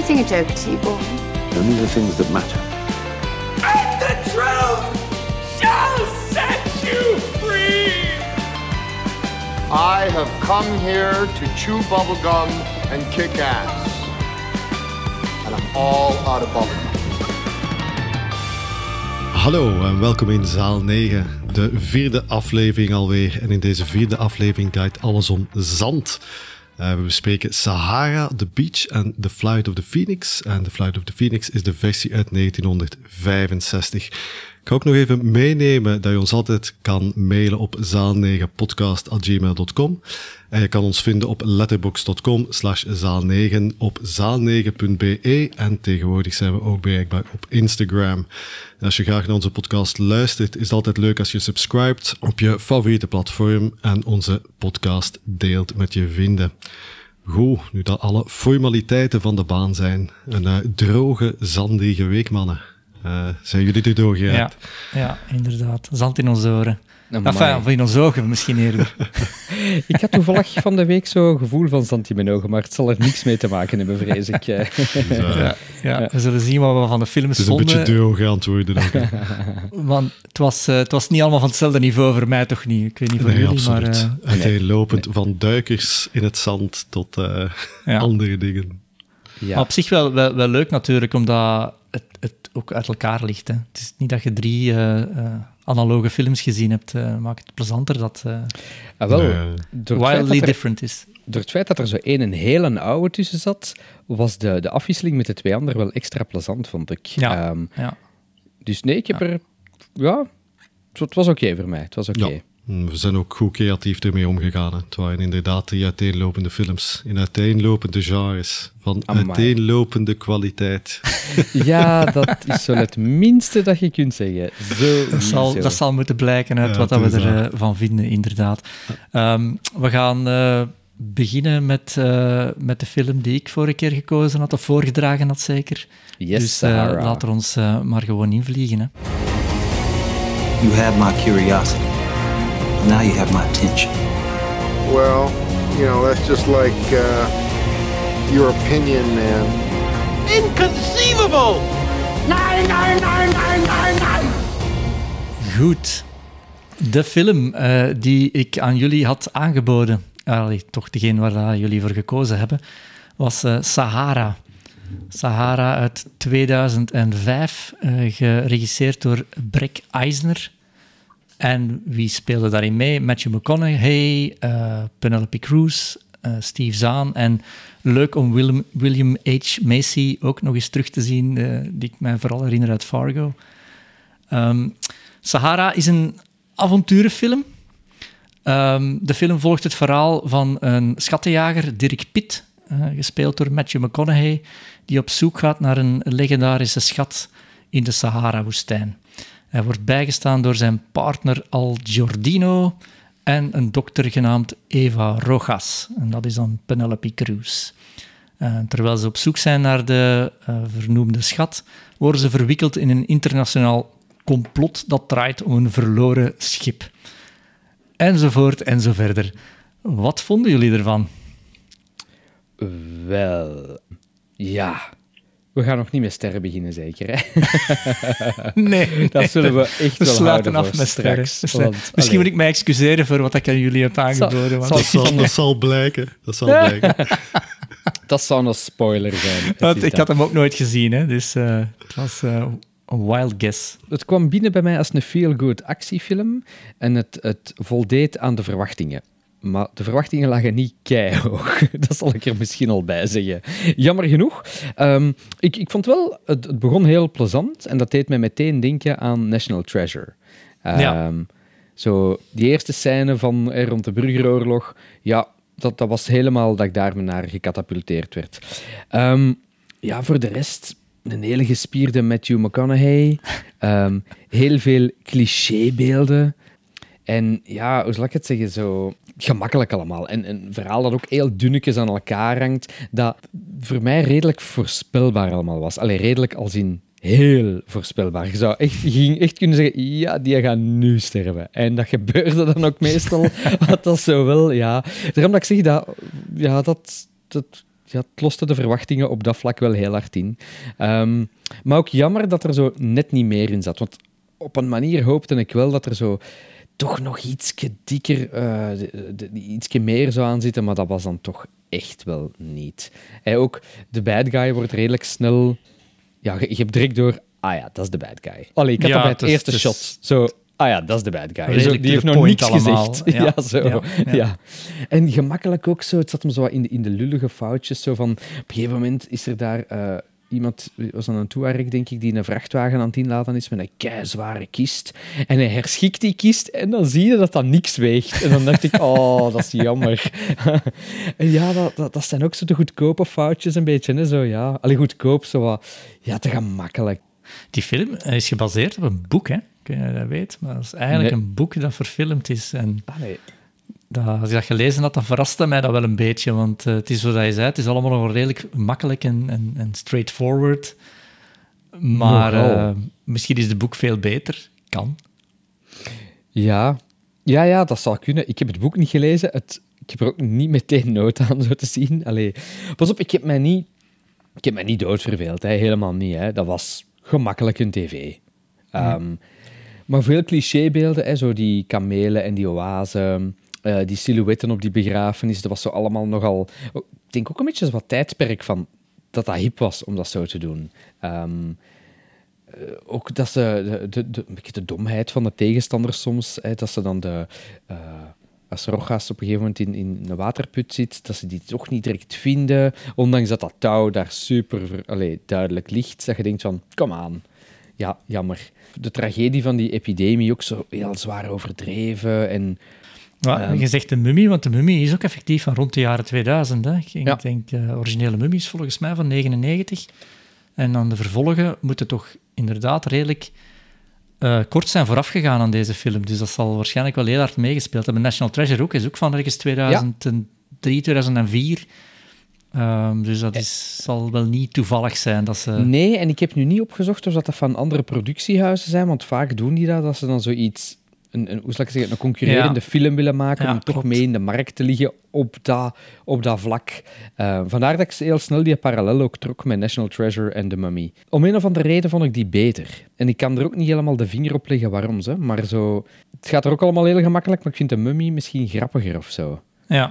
sing a joke to you, boy? Only the things that matter. And the truth shall set you free! I have come here to chew bubblegum and kick ass. And I'm all out of bubblegum. Hallo en welkom in Zaal 9, de 4e aflevering alweer. En in deze 4e aflevering draait alles om zand. We bespreken Sahara, The Beach en The Flight of the Phoenix. En The Flight of the Phoenix is de versie uit 1965. Ik ga ook nog even meenemen dat je ons altijd kan mailen op zaal9podcast@gmail.com. En je kan ons vinden op letterboxd.com/zaal9, op zaal9.be en tegenwoordig zijn we ook bereikbaar op Instagram. En als je graag naar onze podcast luistert, is het altijd leuk als je subscribt op je favoriete platform en onze podcast deelt met je vrienden. Goed, nu dat alle formaliteiten van de baan zijn. Een droge, zanderige week, mannen. Zijn jullie er doorgeraakt? Ja, inderdaad. Zand in onze oren. Enfin, of in onze ogen misschien eerder. Ik had toevallig van de week zo'n gevoel van zand in mijn ogen, maar het zal er niks mee te maken hebben, vrees ik. We zullen zien wat we van de films vonden. Het is een beetje droog antwoorden. Want het was niet allemaal van hetzelfde niveau voor mij, toch niet? Ik weet niet voor jullie, absoluut. Maar... Uiteenlopend van duikers in het zand tot andere dingen. Ja. Maar op zich wel leuk natuurlijk, omdat het ook uit elkaar ligt. Hè. Het is niet dat je 3 analoge films gezien hebt. Maakt het plezanter dat wildly different is. Door het feit dat er zo een hele oude tussen zat, was de afwisseling met de 2 anderen wel extra plezant, vond ik. Ja. Dus nee, ik heb er... Ja, het was oké voor mij. Het was oké. Ja. We zijn ook goed creatief ermee omgegaan. Hè. Het waren inderdaad 3 uiteenlopende films in uiteenlopende genres van uiteenlopende kwaliteit. Ja, dat is zo het minste dat je kunt zeggen. Dat zal moeten blijken uit wat we ervan vinden, inderdaad. We gaan beginnen met de film die ik vorige keer gekozen had, of voorgedragen had zeker. Yes, dus Sahara. laten we ons maar gewoon invliegen. Hè. You had my curiosity. Now you have my attention. Well, that's just like your opinion, man. Inconceivable! Nein! Goed. De film die ik aan jullie had aangeboden, toch degene waar jullie voor gekozen hebben, was Sahara. Sahara uit 2005, geregisseerd door Breck Eisner. En wie speelde daarin mee? Matthew McConaughey, Penelope Cruz, Steve Zahn. En leuk om William H. Macy ook nog eens terug te zien, die ik mij vooral herinner uit Fargo. Sahara is een avonturenfilm. De film volgt het verhaal van een schattenjager, Dirk Pitt, gespeeld door Matthew McConaughey, die op zoek gaat naar een legendarische schat in de Sahara-woestijn. Hij wordt bijgestaan door zijn partner Al Giordino en een dokter genaamd Eva Rojas. En dat is dan Penelope Cruz. Terwijl ze op zoek zijn naar de vernoemde schat, worden ze verwikkeld in een internationaal complot dat draait om een verloren schip. Enzovoort en zo verder. Wat vonden jullie ervan? Wel, ja... We gaan nog niet met sterren beginnen, zeker, hè? Nee. Dat zullen we echt wel sluiten af met straks. Misschien moet ik mij excuseren voor wat ik aan jullie heb aangeboden. Dat zal blijken. Dat zou een spoiler zijn. Ik had hem ook nooit gezien, hè? Dus het was een wild guess. Het kwam binnen bij mij als een feel-good actiefilm en het voldeed aan de verwachtingen. Maar de verwachtingen lagen niet keihoog. Dat zal ik er misschien al bij zeggen. Jammer genoeg. Ik vond wel, het begon heel plezant en dat deed mij meteen denken aan National Treasure. Zo, die eerste scène van rond de burgeroorlog, ja, dat was helemaal dat ik daar naar gecatapulteerd werd. Voor de rest, een hele gespierde Matthew McConaughey. Heel veel clichébeelden. En ja, hoe zal ik het zeggen, zo gemakkelijk allemaal. En een verhaal dat ook heel dunnetjes aan elkaar hangt, dat voor mij redelijk voorspelbaar allemaal was. Allee, redelijk als in heel voorspelbaar. Je ging echt kunnen zeggen, ja, die gaat nu sterven. En dat gebeurde dan ook meestal. Wat dat zo wel, ja. Daarom dat ik zeg dat het loste de verwachtingen op dat vlak wel heel hard in. Maar ook jammer dat er zo net niet meer in zat. Want op een manier hoopte ik wel dat er zo toch nog ietsje dikker, ietsje meer zou aan zitten, maar dat was dan toch echt wel niet. Ook de bad guy wordt redelijk snel... Ja, je hebt direct door... Ah ja, dat is de bad guy. Allee, ik had dat bij het eerste shot. Zo... Ah ja, dat is de bad guy. Zo, die heeft nog niks gezegd. Ja, zo. Ja. En gemakkelijk ook zo. Het zat hem zo in de lullige foutjes. Zo van, op een gegeven moment is er daar iemand, was dan een Touareg, denk ik, die een vrachtwagen aan het inladen is met een keizware kist. En hij herschikt die kist en dan zie je dat dat niks weegt. En dan dacht ik, oh, dat is jammer. En ja, dat zijn ook zo de goedkope foutjes een beetje. Hè? Zo, ja. Allee, goedkoop, zo wat, ja, te gemakkelijk. Die film is gebaseerd op een boek, hè? Ik weet niet of je dat weet, maar dat is eigenlijk een boek dat verfilmd is. En als ik dat gelezen had, dan verraste mij dat wel een beetje, want het is zoals je zei, het is allemaal nog redelijk makkelijk en straightforward. Maar misschien is het boek veel beter. Kan. Ja, dat zou kunnen. Ik heb het boek niet gelezen. Ik heb er ook niet meteen nood aan, zo te zien. Allee, pas op, ik heb mij niet doodverveeld. Hè. Helemaal niet. Hè. Dat was gemakkelijk een tv. Maar veel clichébeelden, hè, zo die kamelen en die oasen, die silhouetten op die begrafenis, dat was zo allemaal nogal... Ik denk ook een beetje wat tijdperk van dat hip was om dat zo te doen. Ook dat ze de domheid van de tegenstanders soms, hè, dat ze dan als Rojas op een gegeven moment in een waterput zit, dat ze die toch niet direct vinden, ondanks dat touw daar super duidelijk ligt, dat je denkt van, kom aan. Ja, jammer. De tragedie van die epidemie ook zo heel zwaar overdreven. En, je zegt de Mummie, want de Mummie is ook effectief van rond de jaren 2000. Hè? Ik denk, de originele Mummie is volgens mij van 99. En dan de vervolgen moeten toch inderdaad redelijk kort zijn voorafgegaan aan deze film. Dus dat zal waarschijnlijk wel heel hard meegespeeld hebben. National Treasure ook is ook van ergens 2003, 2004. Dus dat zal wel niet toevallig zijn dat ze... Nee, en ik heb nu niet opgezocht of dat van andere productiehuizen zijn, want vaak doen die dat ze dan zoiets, hoe zal ik zeggen, een concurrerende film willen maken om toch mee in de markt te liggen op dat vlak. Vandaar dat ik heel snel die parallel ook trok met National Treasure en The Mummy. Om een of andere reden vond ik die beter. En ik kan er ook niet helemaal de vinger op leggen waarom, maar zo... Het gaat er ook allemaal heel gemakkelijk, maar ik vind The Mummy misschien grappiger of zo. Ja.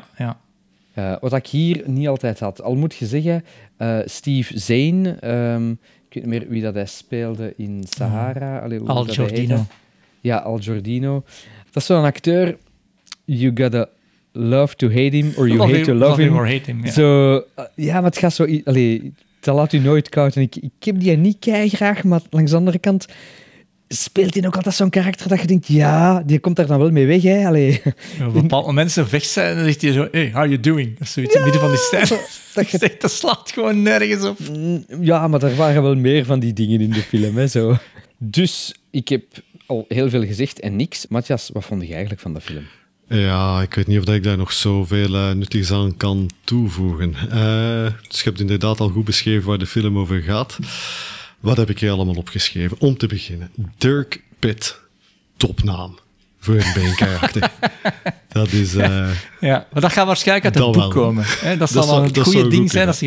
Wat ik hier niet altijd had. Al moet je zeggen, Steve Zane, ik weet niet meer wie dat hij speelde in Sahara. Al Giordino. Ja, Al Giordino. Dat is zo'n acteur, you gotta love to hate him, or you hate to love him. Or hate him, ja. Zo, maar het gaat zo... dat laat u nooit koud. En ik heb die niet keigraag, maar langs de andere kant... speelt hij ook altijd zo'n karakter dat je denkt, ja, die komt daar dan wel mee weg, hè. Allee. Op een bepaald moment ze weg zijn, dan zegt hij zo, hey, how are you doing? Of zoiets in het midden van die scène. Dat slaat gewoon nergens op. Ja, maar er waren wel meer van die dingen in de film, hè, zo. Dus, ik heb al heel veel gezegd en niks. Matthias, wat vond je eigenlijk van de film? Ja, ik weet niet of ik daar nog zoveel nuttigs aan kan toevoegen. Dus je hebt inderdaad al goed beschreven waar de film over gaat. Wat heb ik hier allemaal opgeschreven? Om te beginnen, Dirk Pitt. Topnaam. Voor een beenkarakter. Dat is... ja, maar dat gaat waarschijnlijk uit het boek komen. Hè? Dat zal wel een goede ding zijn dat ze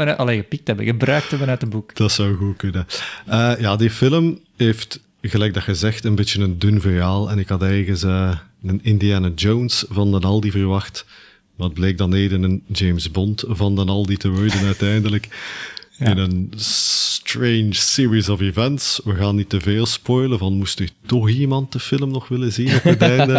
gebruikt hebben uit het boek. Dat zou goed kunnen. Ja, die film heeft, gelijk dat je zegt, een beetje een dun verhaal. En ik had ergens een Indiana Jones van den Aldi verwacht. Wat bleek dan eerder een James Bond van den Aldi te worden uiteindelijk. Ja. In een strange series of events. We gaan niet te veel spoilen, van moest u toch iemand de film nog willen zien op het einde?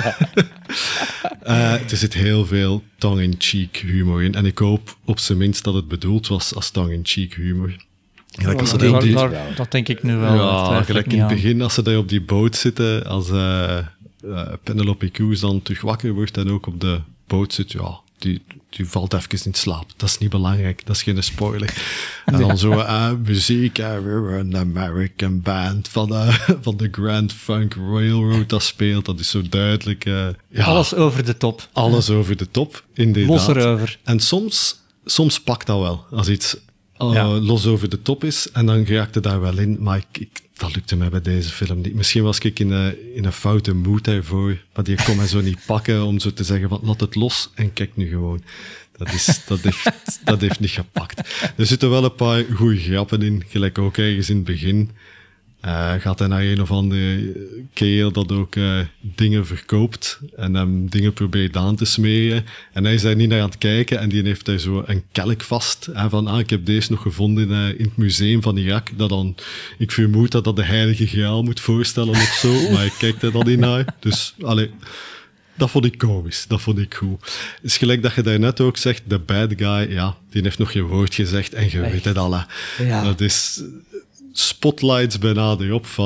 Er zit heel veel tongue-in-cheek humor in. En ik hoop op zijn minst dat het bedoeld was als tongue-in-cheek humor. Dat denk ik nu wel. Ja, gelijk in het begin, als ze daar op die boot zitten, als Penelope Cruz dan terug wakker wordt en ook op de boot zit, ja... Die valt even in slaap. Dat is niet belangrijk. Dat is geen spoiler. En dan zo muziek. We're an American band van de Grand Funk Railroad dat speelt. Dat is zo duidelijk. Alles over de top. Alles over de top, inderdaad. Los erover. En soms pakt dat wel. los over de top is. En dan geraakte daar wel in. Maar dat lukte mij bij deze film niet. Misschien was ik in een foute mood daarvoor. Maar die kon mij zo niet pakken om zo te zeggen van laat het los en kijk nu gewoon. Dat heeft niet gepakt. Er zitten wel een paar goede grappen in. Gelijk ook ergens in het begin. Gaat hij naar een of andere kerel dat ook dingen verkoopt en hem dingen probeert aan te smeren. En hij is daar niet naar aan het kijken en die heeft daar zo een kelk vast. En van, ik heb deze nog gevonden in het museum van Irak. Dat dan, ik vermoed dat de heilige graal moet voorstellen of zo, maar ik kijk er dan niet naar. Dus, dat vond ik komisch, dat vond ik goed. Het is gelijk dat je daarnet ook zegt, de bad guy, ja, die heeft nog je woord gezegd en je weet het al. Ja. Dat is spotlights bijna erop van,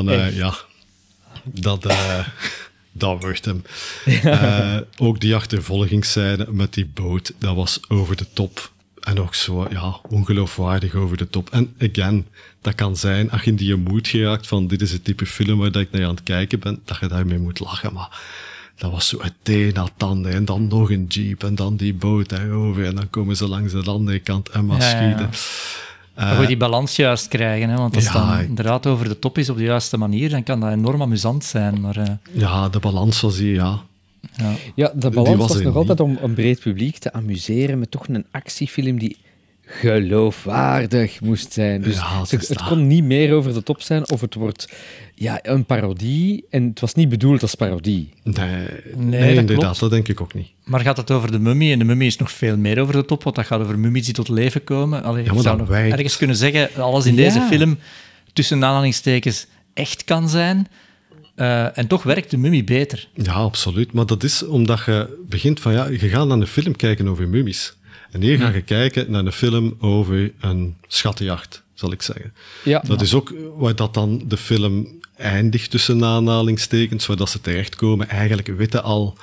dat wordt hem. Ja. Ook die achtervolgingsscène met die boot, dat was over de top. En ook zo, ongeloofwaardig over de top. En again, dat kan zijn, als je in die mood geraakt van dit is het type film waar ik naar aan het kijken ben, dat je daarmee moet lachen, maar dat was zo het een na het ander, en dan nog een jeep, en dan die boot daarover, en dan komen ze langs de andere kant en maar schieten. Maar goed, die balans juist krijgen, hè? Want als het dan inderdaad over de top is op de juiste manier, dan kan dat enorm amusant zijn. Maar, ja, de balans was hier, Ja, de balans was nog altijd om een breed publiek te amuseren met toch een actiefilm die geloofwaardig moest zijn. Dus het kon niet meer over de top zijn of het wordt een parodie en het was niet bedoeld als parodie. Nee, inderdaad, klopt. Dat denk ik ook niet. Maar gaat het over de Mummy en de Mummy is nog veel meer over de top, want dat gaat over mummies die tot leven komen. Allee, maar ik zou nog ergens kunnen zeggen dat alles in deze film tussen aanhalingstekens echt kan zijn. En toch werkt de Mummy beter. Ja, absoluut. Maar dat is omdat je begint van, je gaat naar een film kijken over mummies. En hier ga je kijken naar een film over een schattenjacht, zal ik zeggen. Ja. Dat is ook waar dat dan de film eindigt tussen aanhalingstekens, waar dat ze terechtkomen. Eigenlijk weten al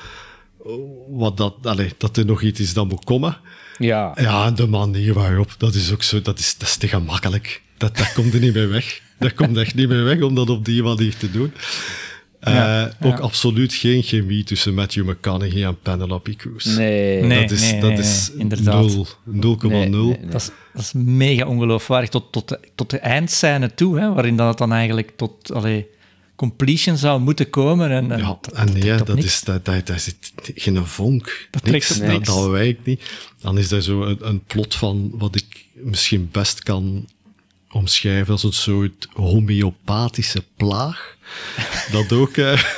dat er nog iets is dat moet komen. Ja. Ja, de manier waarop, dat is ook zo, dat is te gemakkelijk. Dat komt er niet meer weg. Dat komt echt niet meer weg om dat op die manier te doen. Ook absoluut geen chemie tussen Matthew McConaughey en Penelope Cruz. Nee, dat is inderdaad 0,0. Dat is mega ongeloofwaardig tot de eindscène toe, hè, waarin dat dan eigenlijk tot completion zou moeten komen. Daar zit geen vonk. Niks. Dat wijkt niet. Dan is daar zo een plot van wat ik misschien best kan omschrijven als een soort homeopathische plaag, dat ook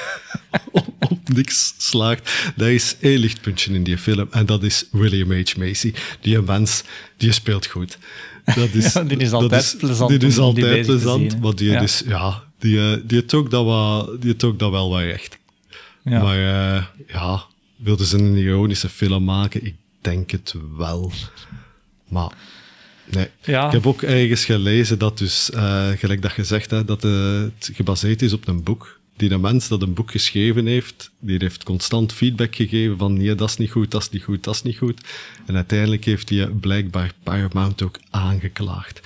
op niks slaagt. Er is één lichtpuntje in die film en dat is William H. Macy. Die mens, die speelt goed. Dat is, die is altijd plezant. Die is altijd plezant, zien, maar die heeft ook dat wel wat recht. Ja. Maar wilden ze een ironische film maken? Ik denk het wel. Maar nee. Ja. Ik heb ook ergens gelezen dat dus, gelijk dat je zegt, dat het gebaseerd is op een boek. Die mens dat een boek geschreven heeft, die heeft constant feedback gegeven van nee, dat is niet goed, dat is niet goed, dat is niet goed. En uiteindelijk heeft hij blijkbaar Paramount ook aangeklaagd.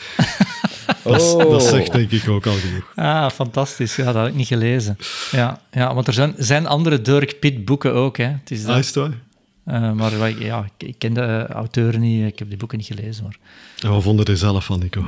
Dat zegt denk ik ook al genoeg. Ah, fantastisch. Ja, dat had ik niet gelezen. Ja, want er zijn andere Dirk Pitt boeken ook. Hè. Het is dat. Is het waar? Maar ik ken de auteur niet, ik heb die boeken niet gelezen. Maar... En wat vond je er zelf van, Nico?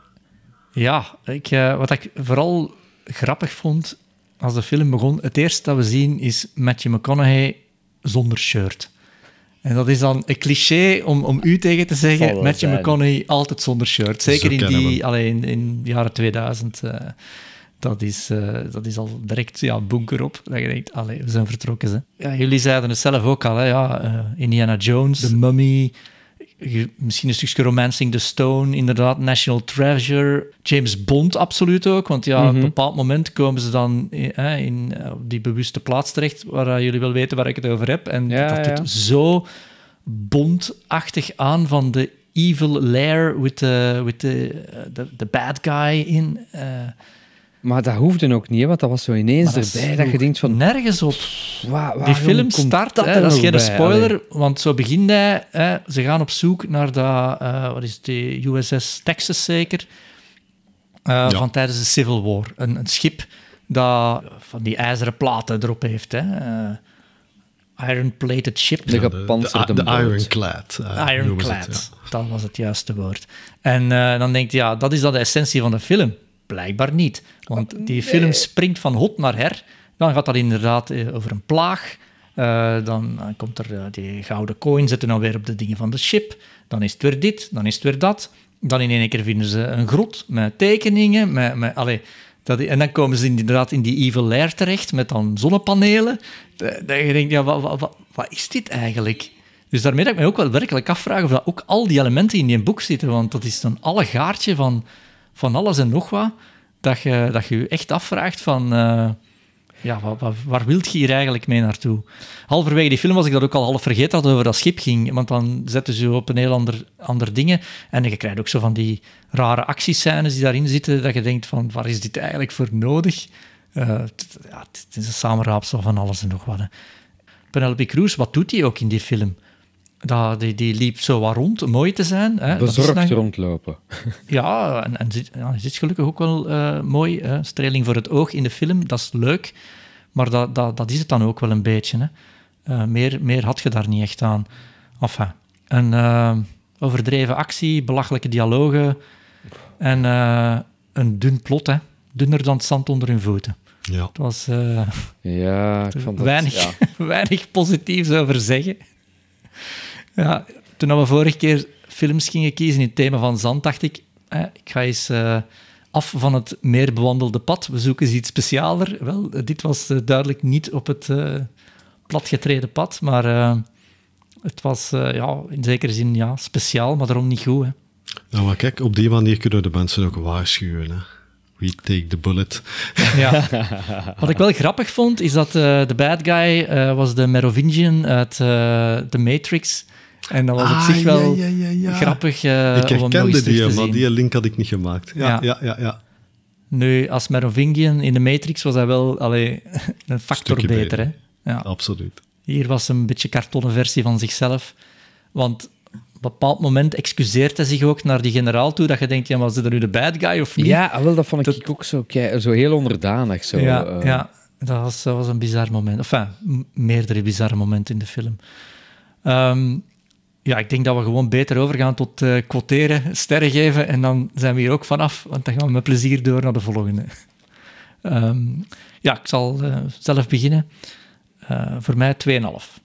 Ja, wat ik vooral grappig vond als de film begon, het eerste dat we zien is Matthew McConaughey zonder shirt. En dat is dan een cliché om u tegen te zeggen, Matthew McConaughey altijd zonder shirt. Zeker in de jaren 2000. Dat is al direct bunker op. Dat je denkt, we zijn vertrokken. Hè. Ja, jullie zeiden het zelf ook al. Hè, Indiana Jones, The Mummy, misschien een stukje Romancing the Stone, inderdaad, National Treasure, James Bond absoluut ook, want op een bepaald moment komen ze dan in die bewuste plaats terecht, waar jullie wel weten waar ik het over heb. En dat doet zo Bond-achtig aan van de evil lair with the bad guy in... Maar dat hoefde ook niet, want dat was zo ineens erbij dat je denkt van... Nergens op. Die film start, dat is geen spoiler, want zo begint hij. Ze gaan op zoek naar de USS Texas zeker, van tijdens de Civil War. Een schip dat van die ijzeren platen erop heeft. Iron-plated ship. De gepantserde boot. Ironclad. Ironclad. Dat was het juiste woord. En dan denk je, ja, dat is dan de essentie van de film. Blijkbaar niet. Want die film springt van hot naar her. Dan gaat dat inderdaad over een plaag. Dan komt er die gouden coin, zetten dan weer op de dingen van de ship. Dan is het weer dit, dan is het weer dat. Dan in één keer vinden ze een grot met tekeningen. En dan komen ze inderdaad in die evil lair terecht met dan zonnepanelen. Dat je denkt, ja, wat is dit eigenlijk? Dus daarmee dat ik me ook wel werkelijk afvraag of dat ook al die elementen in die boek zitten. Want dat is een allegaartje van alles en nog wat. Dat je je echt afvraagt van... waar wilt je hier eigenlijk mee naartoe? Halverwege die film was ik dat ook al half vergeten dat het over dat schip ging. Want dan zetten ze op een heel ander dingen. En je krijgt ook zo van die rare actiescènes die daarin zitten, dat je denkt van, waar is dit eigenlijk voor nodig? Het is een samenraapsel van alles en nog wat. Hè. Penelope Cruz, wat doet die ook in die film? Die liep zo wat rond, mooi te zijn. Hè. Bezorgd rondlopen. Ja, en zit gelukkig ook wel mooi. Hè. Streling voor het oog in de film, dat is leuk. Maar dat is het dan ook wel een beetje. Hè. Meer had je daar niet echt aan. Enfin, een overdreven actie, belachelijke dialogen en een dun plot. Hè. Dunner dan het zand onder hun voeten. Ja. Het was ik vond dat, weinig positiefs over zeggen. Ja, toen we vorige keer films gingen kiezen in het thema van zand, dacht ik, ik ga eens af van het meer bewandelde pad. We zoeken eens iets specialer. Wel, dit was duidelijk niet op het platgetreden pad, maar het was in zekere zin speciaal, maar daarom niet goed. Hè. Nou, maar kijk, op die manier kunnen de mensen ook waarschuwen. Hè. We take the bullet. Ja. Wat ik wel grappig vond, is dat de bad guy was de Merovingian uit The Matrix. En dat was op zich wel grappig ik herkende die, maar die link had ik niet gemaakt. Ja. Nu, als Merovingian in The Matrix was hij wel een factor beter. Hè? Ja. Absoluut. Hier was een beetje kartonnen versie van zichzelf. Want op een bepaald moment excuseert hij zich ook naar die generaal toe, dat je denkt, ja, maar is er nu de bad guy of niet? Ja, wel, dat vond ik ook zo heel onderdanig. Zo, ja, dat was een bizar moment. Enfin, meerdere bizarre momenten in de film. Ik denk dat we gewoon beter overgaan tot quoteren, sterren geven, en dan zijn we hier ook vanaf, want dan gaan we met plezier door naar de volgende. Ik zal zelf beginnen. Voor mij 2,5.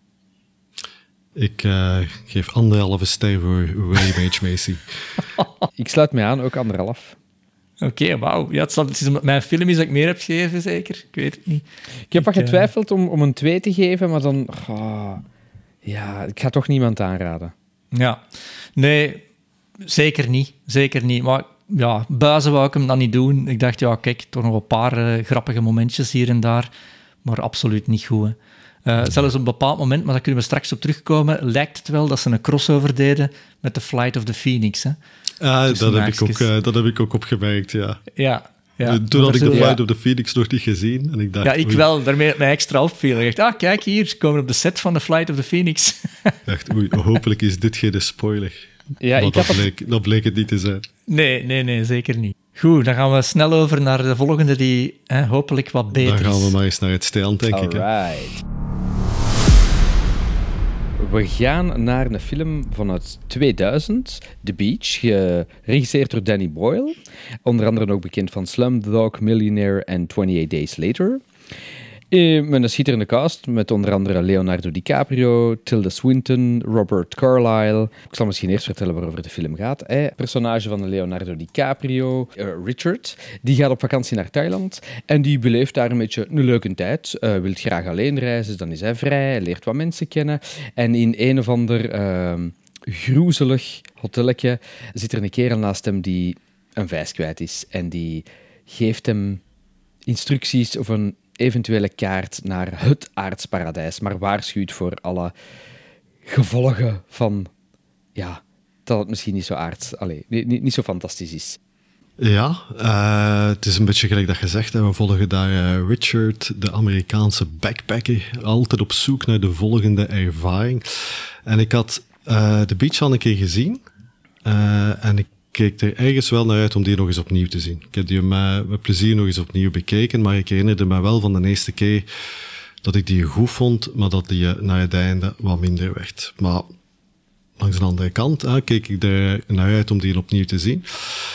Ik geef 1,5 ster voor William H. Macy. Ik sluit mij aan, ook 1,5. Oké, wauw. Ja, het is mijn film is dat ik meer heb gegeven, zeker? Ik weet het niet. Ik heb wat getwijfeld om een 2 te geven, maar dan... ik ga toch niemand aanraden. Ja. Nee, zeker niet. Maar ja, buizen wou ik hem dan niet doen. Ik dacht, kijk, toch nog een paar grappige momentjes hier en daar, maar absoluut niet goed, hè. Zelfs op een bepaald moment, maar daar kunnen we straks op terugkomen, lijkt het wel dat ze een crossover deden met The Flight of the Phoenix. Hè? Dat heb ik ook opgemerkt, ja. Ja. Toen had ik The Flight of the Phoenix nog niet gezien. En ik dacht, ik wel, daarmee het mij extra opviel. Ik dacht, kijk hier, ze komen op de set van The Flight of the Phoenix. Ik dacht, hopelijk is dit geen spoiler. Ja, dat bleek het niet te zijn. Nee, zeker niet. Goed, dan gaan we snel over naar de volgende die hopelijk wat beter is. Dan gaan we maar eens naar het staan, denk ik. Alright. We gaan naar een film vanuit 2000, The Beach, geregisseerd door Danny Boyle. Onder andere ook bekend van Slumdog Millionaire en 28 Days Later. Met een schitterende cast, met onder andere Leonardo DiCaprio, Tilda Swinton, Robert Carlyle. Ik zal misschien eerst vertellen waarover de film gaat. Personage van Leonardo DiCaprio, Richard, die gaat op vakantie naar Thailand en die beleeft daar een beetje een leuke tijd. Wil graag alleen reizen, dan is hij vrij, hij leert wat mensen kennen. En in een of ander groezelig hotelletje zit er een kerel naast hem die een vijs kwijt is. En die geeft hem instructies of een eventuele kaart naar het aardsparadijs, maar waarschuwt voor alle gevolgen van dat het misschien niet zo niet zo fantastisch is. Ja, het is een beetje gelijk dat je zegt. We volgen daar Richard, de Amerikaanse backpacker, altijd op zoek naar de volgende ervaring. En ik had The Beach al een keer gezien en ik keek er ergens wel naar uit om die nog eens opnieuw te zien. Ik heb die met plezier nog eens opnieuw bekeken, maar ik herinnerde me wel van de eerste keer dat ik die goed vond, maar dat die naar het einde wat minder werd. Maar langs de andere kant keek ik er naar uit om die opnieuw te zien.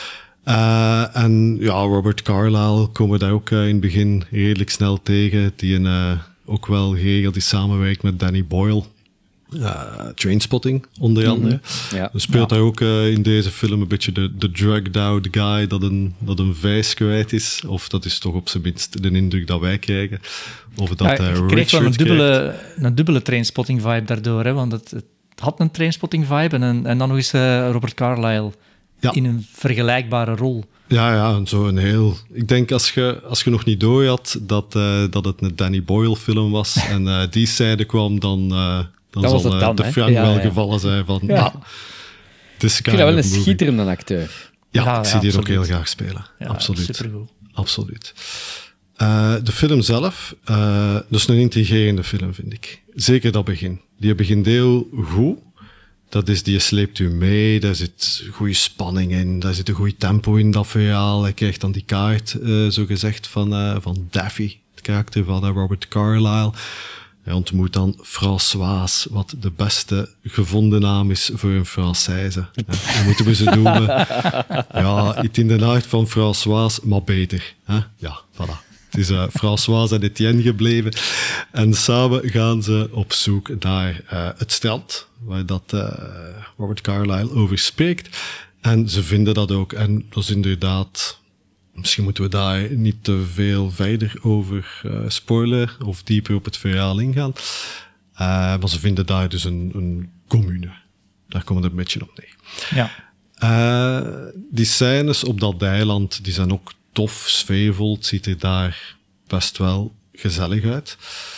En ja, Robert Carlyle komen we daar ook in het begin redelijk snel tegen, die ook wel geregeld die samenwerkt met Danny Boyle. Trainspotting, onder andere. Ja. Er speelt daar ook in deze film een beetje de drugged-out guy dat een vijs kwijt is. Of dat is toch op zijn minst de indruk dat wij krijgen. Of dat je kreeg wel een dubbele Trainspotting-vibe daardoor, hè, want het had een Trainspotting-vibe en dan nog eens Robert Carlyle in een vergelijkbare rol. Ja, en zo een heel... Ik denk als je nog niet door had dat het een Danny Boyle film was en die zijde kwam, dan zal de Frank wel gevallen zijn van... Ja. Nou, het is ik vind dat wel een schitterende acteur. Ja, ik zie die ook heel graag spelen. Ja, absoluut. Supergoed. Absoluut. De film zelf, dus een intrigerende film, vind ik. Zeker dat begin. Die begint heel goed. Dat is, die sleept u mee, daar zit goede spanning in, daar zit een goed tempo in dat verhaal. Hij krijgt dan die kaart, zo gezegd, van Daffy, het karakter van Robert Carlyle. Hij ontmoet dan Françoise, wat de beste gevonden naam is voor een Française. Hoe moeten we ze noemen? Ja, iets in de aard van Françoise, maar beter. Ja, voilà. Het is Françoise en Etienne gebleven. En samen gaan ze op zoek naar het strand, waar dat Robert Carlyle over spreekt. En ze vinden dat ook. En dat is inderdaad... Misschien moeten we daar niet te veel verder over spoilen of dieper op het verhaal ingaan. Maar ze vinden daar dus een commune. Daar komt het een beetje op neer. Ja. Die scènes op dat eiland, die zijn ook tof, sfeervol. Het ziet er daar best wel gezellig uit.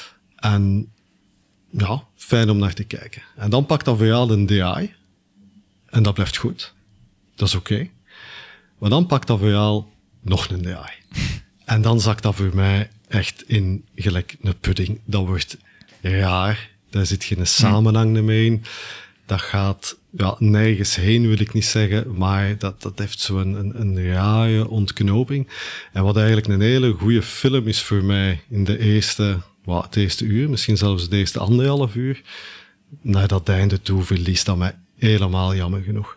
En ja, fijn om naar te kijken. En dan pakt dat verhaal een draai. En dat blijft goed. Dat is oké. Maar dan pakt dat verhaal nog een draai. En dan zakt dat voor mij echt in gelijk een pudding. Dat wordt raar. Daar zit geen samenhang meer in. Dat gaat nergens heen, wil ik niet zeggen, maar dat heeft zo een rare ontknoping. En wat eigenlijk een hele goede film is voor mij in het eerste uur, misschien zelfs de eerste 1,5 uur, naar dat einde toe verliest dat mij helemaal jammer genoeg.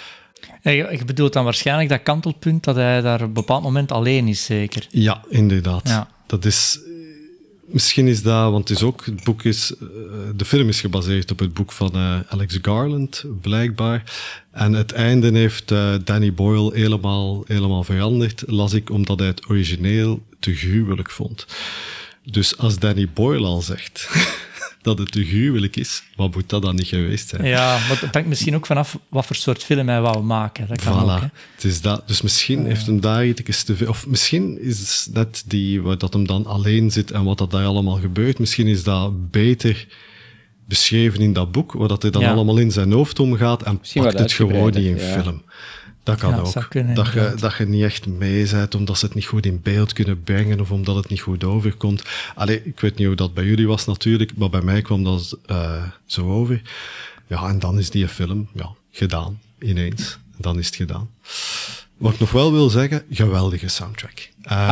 Je bedoelt dan waarschijnlijk dat kantelpunt dat hij daar op een bepaald moment alleen is, zeker? Ja, inderdaad. Ja. Dat is... Misschien is dat, want het is ook, het boek is, de film is gebaseerd op het boek van Alex Garland, blijkbaar. En het einde heeft Danny Boyle helemaal veranderd, las ik, omdat hij het origineel te gruwelijk vond. Dus als Danny Boyle al zegt dat het te gruwelijk is, wat moet dat dan niet geweest zijn? Ja, maar het hangt misschien ook vanaf wat voor soort film hij wou maken. Dat kan ook, hè? Het is dat. Dus misschien heeft hem daar iets te veel... Of misschien is net waar dat hem dan alleen zit en wat dat daar allemaal gebeurt, misschien is dat beter beschreven in dat boek, wat dat er dan allemaal in zijn hoofd omgaat, en misschien pakt het gewoon niet in film. Dat kan ook. Kunnen, dat je niet echt mee bent omdat ze het niet goed in beeld kunnen brengen of omdat het niet goed overkomt. Allee, ik weet niet hoe dat bij jullie was natuurlijk, maar bij mij kwam dat zo over. Ja, en dan is die film gedaan, ineens. Dan is het gedaan. Wat ik nog wel wil zeggen, geweldige soundtrack.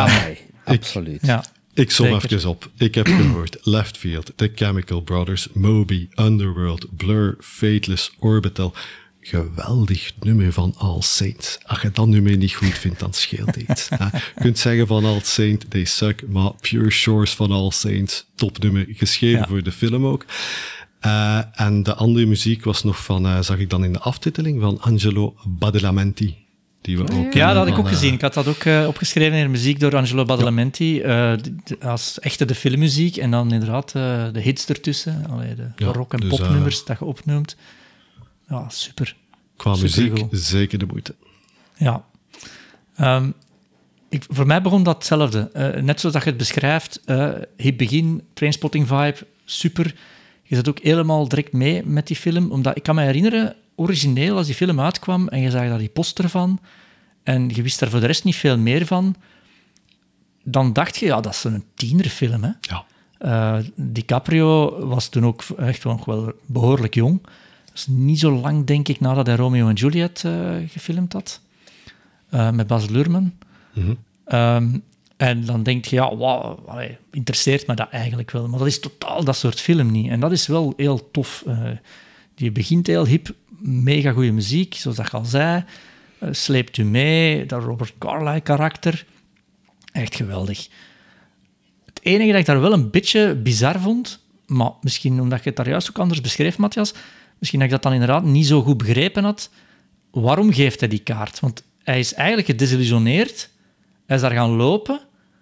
Absoluut. Ik som even op. Ik heb gehoord Left Field, The Chemical Brothers, Moby, Underworld, Blur, Fateless, Orbital. Geweldig nummer van All Saints. Als je dat nummer niet goed vindt, dan scheelt iets. Je kunt zeggen van All Saints, they suck, maar Pure Shores van All Saints, topnummer, geschreven voor de film ook. En de andere muziek was nog van, zag ik dan in de aftiteling, van Angelo Badalamenti. Die we ook dat had ik ook gezien. Ik had dat ook opgeschreven in de muziek door Angelo Badalamenti, als echte de filmmuziek, en dan inderdaad de hits ertussen, de rock- en popnummers dat je opnoemt. Ja, super. Qua muziek goed. zeker de moeite. Ja. Voor mij begon dat hetzelfde. Net zoals dat je het beschrijft, hip begin, Trainspotting vibe, super. Je zat ook helemaal direct mee met die film, omdat ik kan me herinneren, origineel, als die film uitkwam en je zag daar die poster van en je wist daar voor de rest niet veel meer van, dan dacht je, dat is een tienerfilm, hè? Ja. DiCaprio was toen ook echt wel behoorlijk jong. Dat is niet zo lang, denk ik, nadat hij Romeo en Juliet gefilmd had. Met Baz Luhrmann. Mm-hmm. En dan denk je, interesseert me dat eigenlijk wel. Maar dat is totaal dat soort film niet. En dat is wel heel tof. Die begint heel hip, mega goede muziek, zoals dat je al zei. Sleept u mee, dat Robert Carlyle-karakter. Echt geweldig. Het enige dat ik daar wel een beetje bizar vond, maar misschien omdat je het daar juist ook anders beschreef, Matthias, misschien dat ik dat dan inderdaad niet zo goed begrepen had. Waarom geeft hij die kaart? Want hij is eigenlijk gedesillusioneerd. Hij is daar gaan lopen.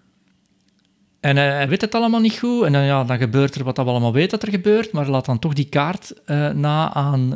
En hij weet het allemaal niet goed. En dan gebeurt er wat we allemaal weten dat er gebeurt, maar laat dan toch die kaart na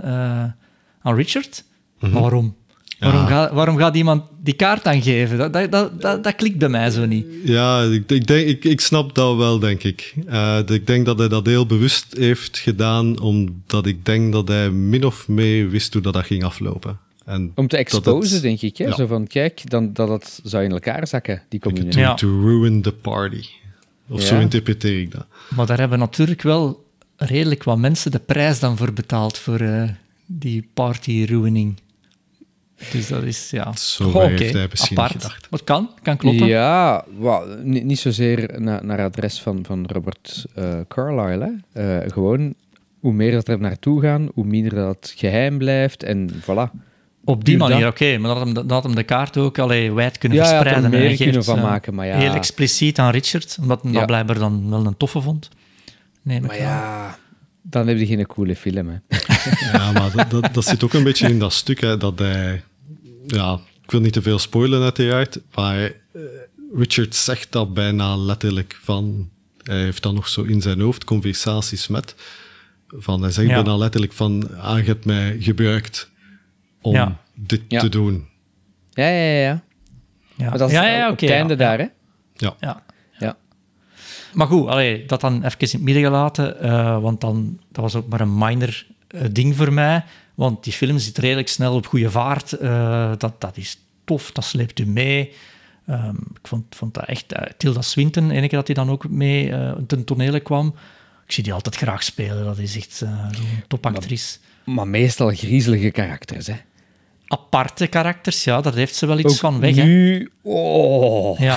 aan Richard. Maar waarom? Ja. Waarom gaat iemand die kaart dan geven? Dat klikt bij mij zo niet. Ja, ik snap dat wel, denk ik. Ik denk dat hij dat heel bewust heeft gedaan, omdat ik denk dat hij min of meer wist hoe dat ging aflopen. En om te exposen, denk ik. Hè? Ja. Zo van, kijk, dat het zou in elkaar zakken, die commune. Ja. To ruin the party. Of zo interpreteer ik dat. Maar daar hebben natuurlijk wel redelijk wat mensen de prijs dan voor betaald, voor die party ruining. Dus dat is, ja... Zo heeft hij misschien apart. gedacht. Maar het kan kloppen. Ja, niet zozeer naar adres van Robert Carlyle. Gewoon, hoe meer dat er naartoe gaan, hoe minder dat geheim blijft en voilà. Op die manier, oké. Maar dat had hem de kaart ook wijd kunnen verspreiden. Ja, er meer kunnen van maken, maar ja... Heel expliciet aan Richard, omdat hij dat blijkbaar dan wel een toffe vond. Maar ja... Dan heb je geen coole film, hè. Ja, maar dat zit ook een beetje in dat stuk, hè, dat hij... Ja, ik wil niet te veel spoilen uiteraard, maar Richard zegt dat bijna letterlijk van... Hij heeft dan nog zo in zijn hoofd conversaties met... Hij zegt bijna letterlijk van... je hebt mij gebruikt om dit te doen. Ja. Maar dat is op het einde daar, hè? Ja. Maar goed, dat dan even in het midden gelaten, want dan, dat was ook maar een minor ding voor mij, want die film zit redelijk snel op goede vaart. Dat is tof, dat sleept u mee. Ik vond dat echt... Tilda Swinton, de ene keer dat hij dan ook mee ten tonele kwam, ik zie die altijd graag spelen. Dat is echt zo'n topactrice. Maar meestal griezelige karakters, hè? Aparte karakters, ja, daar heeft ze wel iets ook van weg. Nu... Hè? Oh. Ja.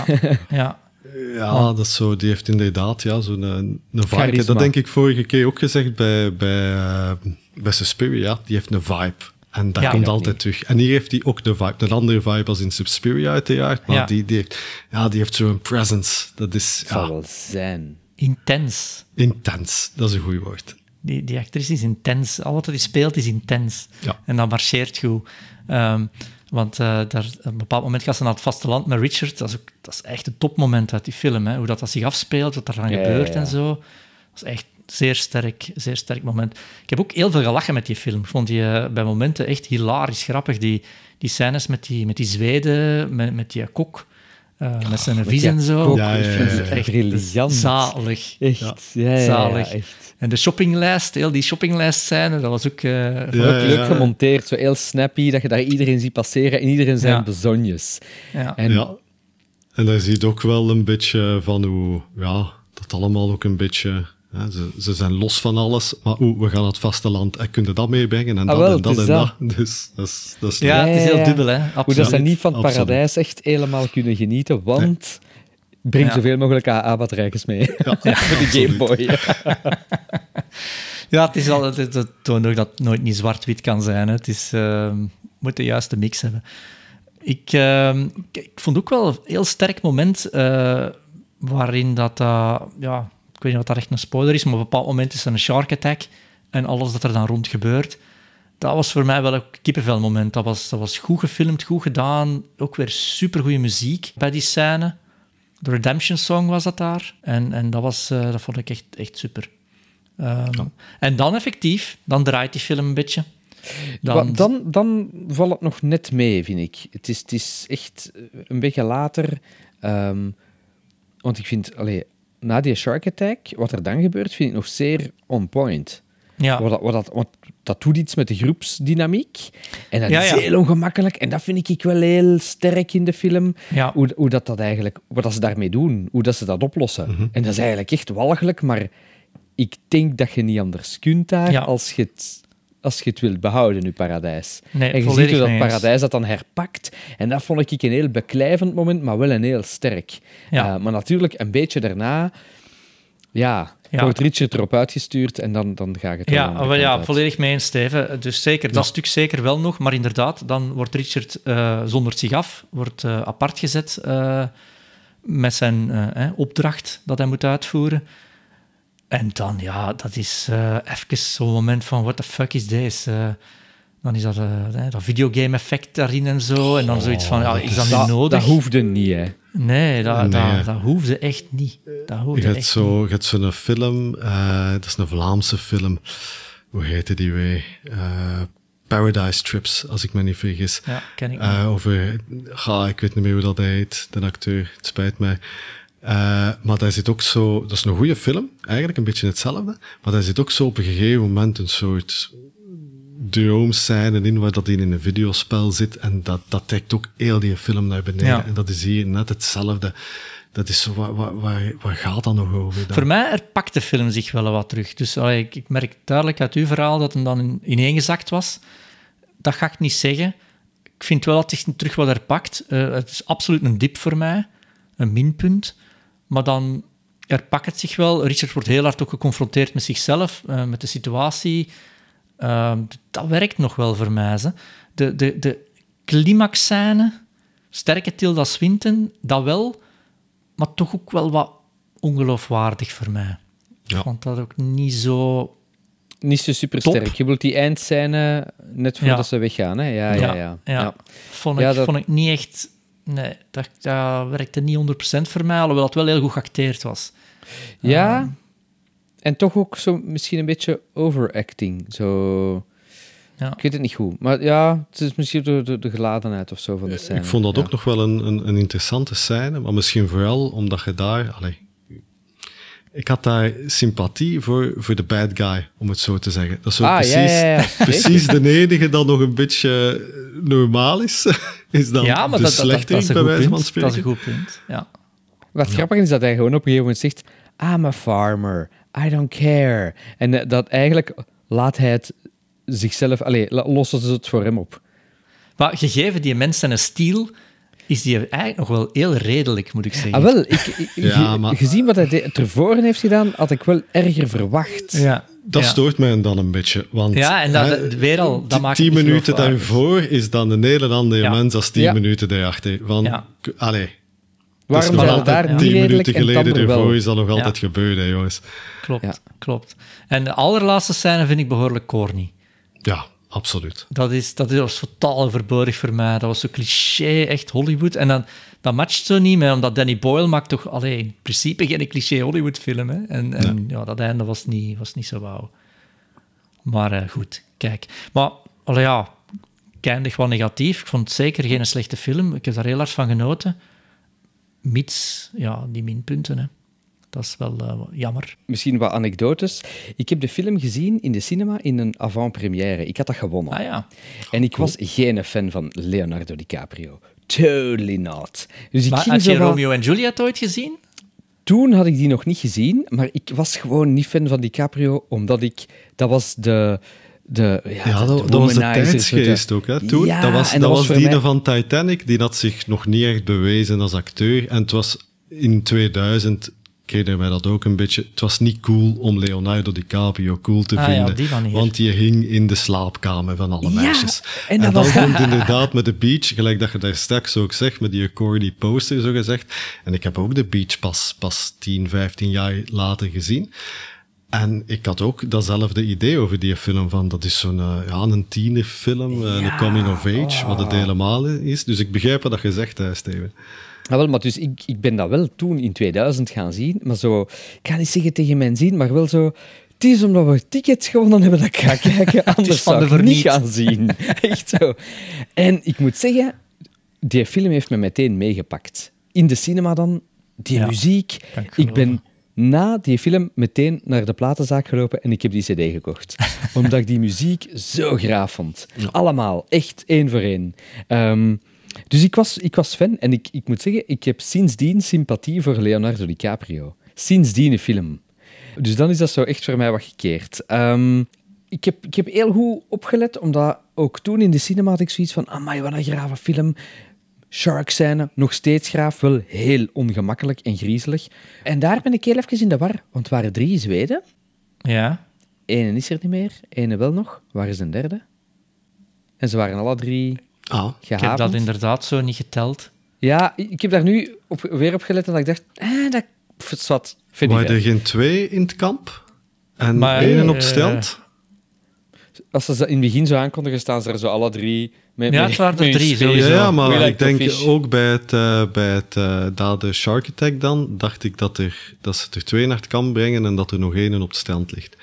Ja, dat is zo, die heeft inderdaad zo'n vibe. Charisma. Dat denk ik vorige keer ook gezegd bij Suspiria. Die heeft een vibe. En dat komt altijd terug. En hier heeft hij ook een vibe. Een andere vibe als in Suspiria uiteraard. Maar die heeft zo'n presence. Dat is... zal wel zijn. Intens. Intens, dat is een goed woord. Die actrice is intens. Al wat hij speelt is intens. Ja. En dat marcheert goed. Want daar, op een bepaald moment gaat ze naar het vasteland met Richard. Dat is echt een topmoment uit die film. Hè? Hoe dat zich afspeelt, wat er dan gebeurt en zo. Dat is echt zeer sterk moment. Ik heb ook heel veel gelachen met die film. Ik vond die bij momenten echt hilarisch grappig. Die scènes met die Zweden, met die kok, met zijn vis en zo. Ja. Echt briljant. Zalig. Echt. Zalig. Ja, echt. En de shoppinglijst, heel die shoppinglijst-scène, dat was ook... leuk gemonteerd, zo heel snappy, dat je daar iedereen ziet passeren en iedereen zijn bezonjes. Ja. En daar zie je ook wel een beetje van hoe... Ja, dat allemaal ook een beetje... Ja, ze zijn los van alles, maar we gaan naar het vasteland en kunnen dat meebrengen en dat en dat en dat. Dus dat is ja, het is heel dubbel, hè. Hoe dat ze niet van het paradijs echt helemaal kunnen genieten, want... Breng zoveel mogelijk AA-batterijtjes mee. Ja, voor de Game Boy. Ja, het is altijd... Het toont ook dat het nooit niet zwart-wit kan zijn. Hè. Het is... moet de juiste mix hebben. Ik vond ook wel een heel sterk moment waarin dat... ik weet niet wat dat echt een spoiler is, maar op een bepaald moment is er een shark attack en alles dat er dan rond gebeurt. Dat was voor mij wel een kippenvelmoment. Dat was goed gefilmd, goed gedaan. Ook weer supergoeie muziek bij die scène. De Redemption Song was dat daar. En dat vond ik echt super. En dan effectief, dan draait die film een beetje. Dan valt het nog net mee, vind ik. Het is echt een beetje later. Want ik vind, na die shark attack, wat er dan gebeurt, vind ik nog zeer on point. Ja. Want dat doet iets met de groepsdynamiek. En dat is heel ongemakkelijk. En dat vind ik wel heel sterk in de film. Ja. Hoe dat eigenlijk... Wat ze daarmee doen. Hoe dat ze dat oplossen. Mm-hmm. En dat is eigenlijk echt walgelijk. Maar ik denk dat je niet anders kunt daar als je het wilt behouden, je paradijs. Nee, en je ziet hoe dat paradijs dat dan herpakt. En dat vond ik een heel beklijvend moment, maar wel een heel sterk. Ja. Maar natuurlijk, een beetje daarna... wordt Richard erop uitgestuurd en dan gaat het Ja, wel uit. volledig mee eens, Steven. Dus zeker, dat stuk zeker wel nog. Maar inderdaad, dan wordt Richard zondert zich af, wordt apart gezet met zijn opdracht dat hij moet uitvoeren. En dan, dat is even zo'n moment van, what the fuck is this? Dan is dat videogame-effect daarin en zo. En dan zoiets van, is dat nu nodig? Dat hoefde niet, hè. Nee, dat hoefde echt niet. Je hebt zo'n film, dat is een Vlaamse film. Hoe heette die weer? Paradise Trips, als ik me niet vergis. Ja, ken ik ik weet niet meer hoe dat heet, de acteur. Het spijt mij. Maar daar zit ook zo... Dat is een goede film, eigenlijk een beetje hetzelfde. Maar daar zit ook zo op een gegeven moment een soort droomscène in, waar dat in een videospel zit. En dat trekt ook heel die film naar beneden. Ja. En dat is hier net hetzelfde. Dat is zo... Waar gaat dat nog over? Dan? Voor mij herpakt de film zich wel wat terug. Dus ik merk duidelijk uit uw verhaal dat hem dan ineengezakt was. Dat ga ik niet zeggen. Ik vind wel dat hij zich terug wat herpakt. Het is absoluut een dip voor mij. Een minpunt. Maar dan herpakt het zich wel. Richard wordt heel hard ook geconfronteerd met zichzelf, met de situatie. Dat werkt nog wel voor mij. De climaxscène, sterke Tilda Swinton, dat wel, maar toch ook wel wat ongeloofwaardig voor mij. Ja. Ik vond dat ook niet zo... Niet zo supersterk. Top. Je bedoelt die eindscène net voordat ze weggaan, hè? Ja. Vond ik niet echt... Nee, dat werkte niet 100% voor mij, alhoewel het wel heel goed geacteerd was. Ja, en toch ook zo misschien een beetje overacting. Zo... Ja. Ik weet het niet goed. Maar ja, het is misschien door de geladenheid of zo van de scène. Ik vond dat ook nog wel een interessante scène, maar misschien vooral omdat je daar... ik had daar sympathie voor de bad guy, om het zo te zeggen. Dat is zo precies de enige dat nog een beetje normaal is. Is dan maar de slechterik, bij wijze van spreken. Dat is een goed punt, ja. Wat grappig is dat hij gewoon op een gegeven moment zegt... I'm a farmer, I don't care. En dat eigenlijk laat hij het zichzelf... lossen ze het voor hem op. Maar gegeven die mens zijn stiel, is die eigenlijk nog wel heel redelijk, moet ik zeggen. Gezien wat hij ervoor heeft gedaan, had ik wel erger verwacht. Ja. Dat stoort mij dan een beetje. Want, weer al, dat maakt 10 het niet minuten geloofwaardig. daarvoor is dan een hele andere mens als 10 minuten daarachter. Waarom zou daar niet 10 redelijk minuten en geleden dan er wel? ervoor is dat nog altijd gebeurd, hè, jongens. Klopt. En de allerlaatste scène vind ik behoorlijk corny. Ja, absoluut. Dat was totaal overbodig voor mij. Dat was zo cliché, echt Hollywood. En dan, dat matcht zo niet meer, omdat Danny Boyle maakt toch in principe geen cliché Hollywood-film. Hè? En dat einde was niet zo wauw. Maar goed, kijk. Maar, ik eindig wel negatief. Ik vond het zeker geen slechte film. Ik heb daar heel hard van genoten. Mits, die minpunten, hè. Dat is wel jammer. Misschien wat anekdotes. Ik heb de film gezien in de cinema in een avant-première. Ik had dat gewonnen. Ah ja. En ik was geen fan van Leonardo DiCaprio. Totally not. Dus Maar had je Romeo en Juliet ooit gezien? Toen had ik die nog niet gezien, maar ik was gewoon niet fan van DiCaprio, omdat dat was dat was de tijdsgeest ook. Hè, toen. Ja, dat was die mij... van Titanic, die had zich nog niet echt bewezen als acteur. En het was in 2000, ik herinner mij dat ook een beetje, het was niet cool om Leonardo DiCaprio cool te vinden. Want die hing in de slaapkamer van alle meisjes. En dan komt inderdaad met de Beach, gelijk dat je daar straks ook zegt, met die corny poster zo gezegd. En ik heb ook de Beach pas 10, 15 jaar later gezien. En ik had ook datzelfde idee over die film, van dat is zo'n een tienerfilm, een coming of age, wat het helemaal is. Dus ik begrijp wat je zegt, Steven. Ja, wel, maar dus ik ben dat wel toen in 2000 gaan zien, maar zo, ik ga niet zeggen tegen mijn zin, maar wel zo, het is omdat we tickets gewonnen hebben dat ik ga kijken, anders zou ik niet gaan zien. Echt zo. En ik moet zeggen, die film heeft me meteen meegepakt. In de cinema dan, die muziek. Ik ben na die film meteen naar de platenzaak gelopen en ik heb die cd gekocht. Omdat ik die muziek zo graaf vond. Ja. Allemaal, echt één voor één. Dus ik was fan en ik moet zeggen, ik heb sindsdien sympathie voor Leonardo DiCaprio. Sindsdien een film. Dus dan is dat zo echt voor mij wat gekeerd. Ik heb heel goed opgelet, omdat ook toen in de cinema had ik zoiets van, amai, wat een grave film. Shark-scène, nog steeds graaf, wel heel ongemakkelijk en griezelig. En daar ben ik heel even in de war, want het waren 3 Zweden. Ja. Ene is er niet meer, ene wel nog. Waar is de derde? En ze waren alle 3 gehavend. Ik heb dat inderdaad zo niet geteld. Ja, ik heb daar nu weer op gelet en dat ik dacht, dat is wat. Waren er geen 2 in het kamp? En Maar, 1 op het strand? Als ze in het begin zo aankondigen, staan ze er zo alle 3... Ja, het waren er 3 Ja, sowieso. ja, maar We like ik denk the fish. ook bij de Shark Attack dan, dacht ik dat ze er 2 naar het kamp brengen en dat er nog 1 op het strand ligt.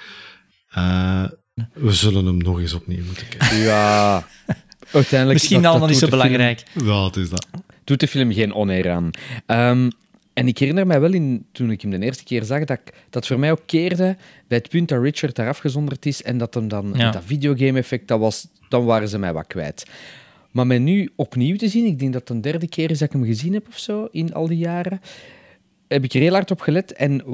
We zullen hem nog eens opnieuw moeten kijken. Ja, uiteindelijk... Misschien allemaal niet zo belangrijk. Ja, het is dat. Doet de film geen oneer aan. En ik herinner mij wel, toen ik hem de eerste keer zag, dat voor mij ook keerde bij het punt dat Richard daar afgezonderd is en dat hem dan dat videogame-effect, dan waren ze mij wat kwijt. Maar mij nu opnieuw te zien, ik denk dat het de 3e keer is dat ik hem gezien heb of zo, in al die jaren, heb ik er heel hard op gelet. En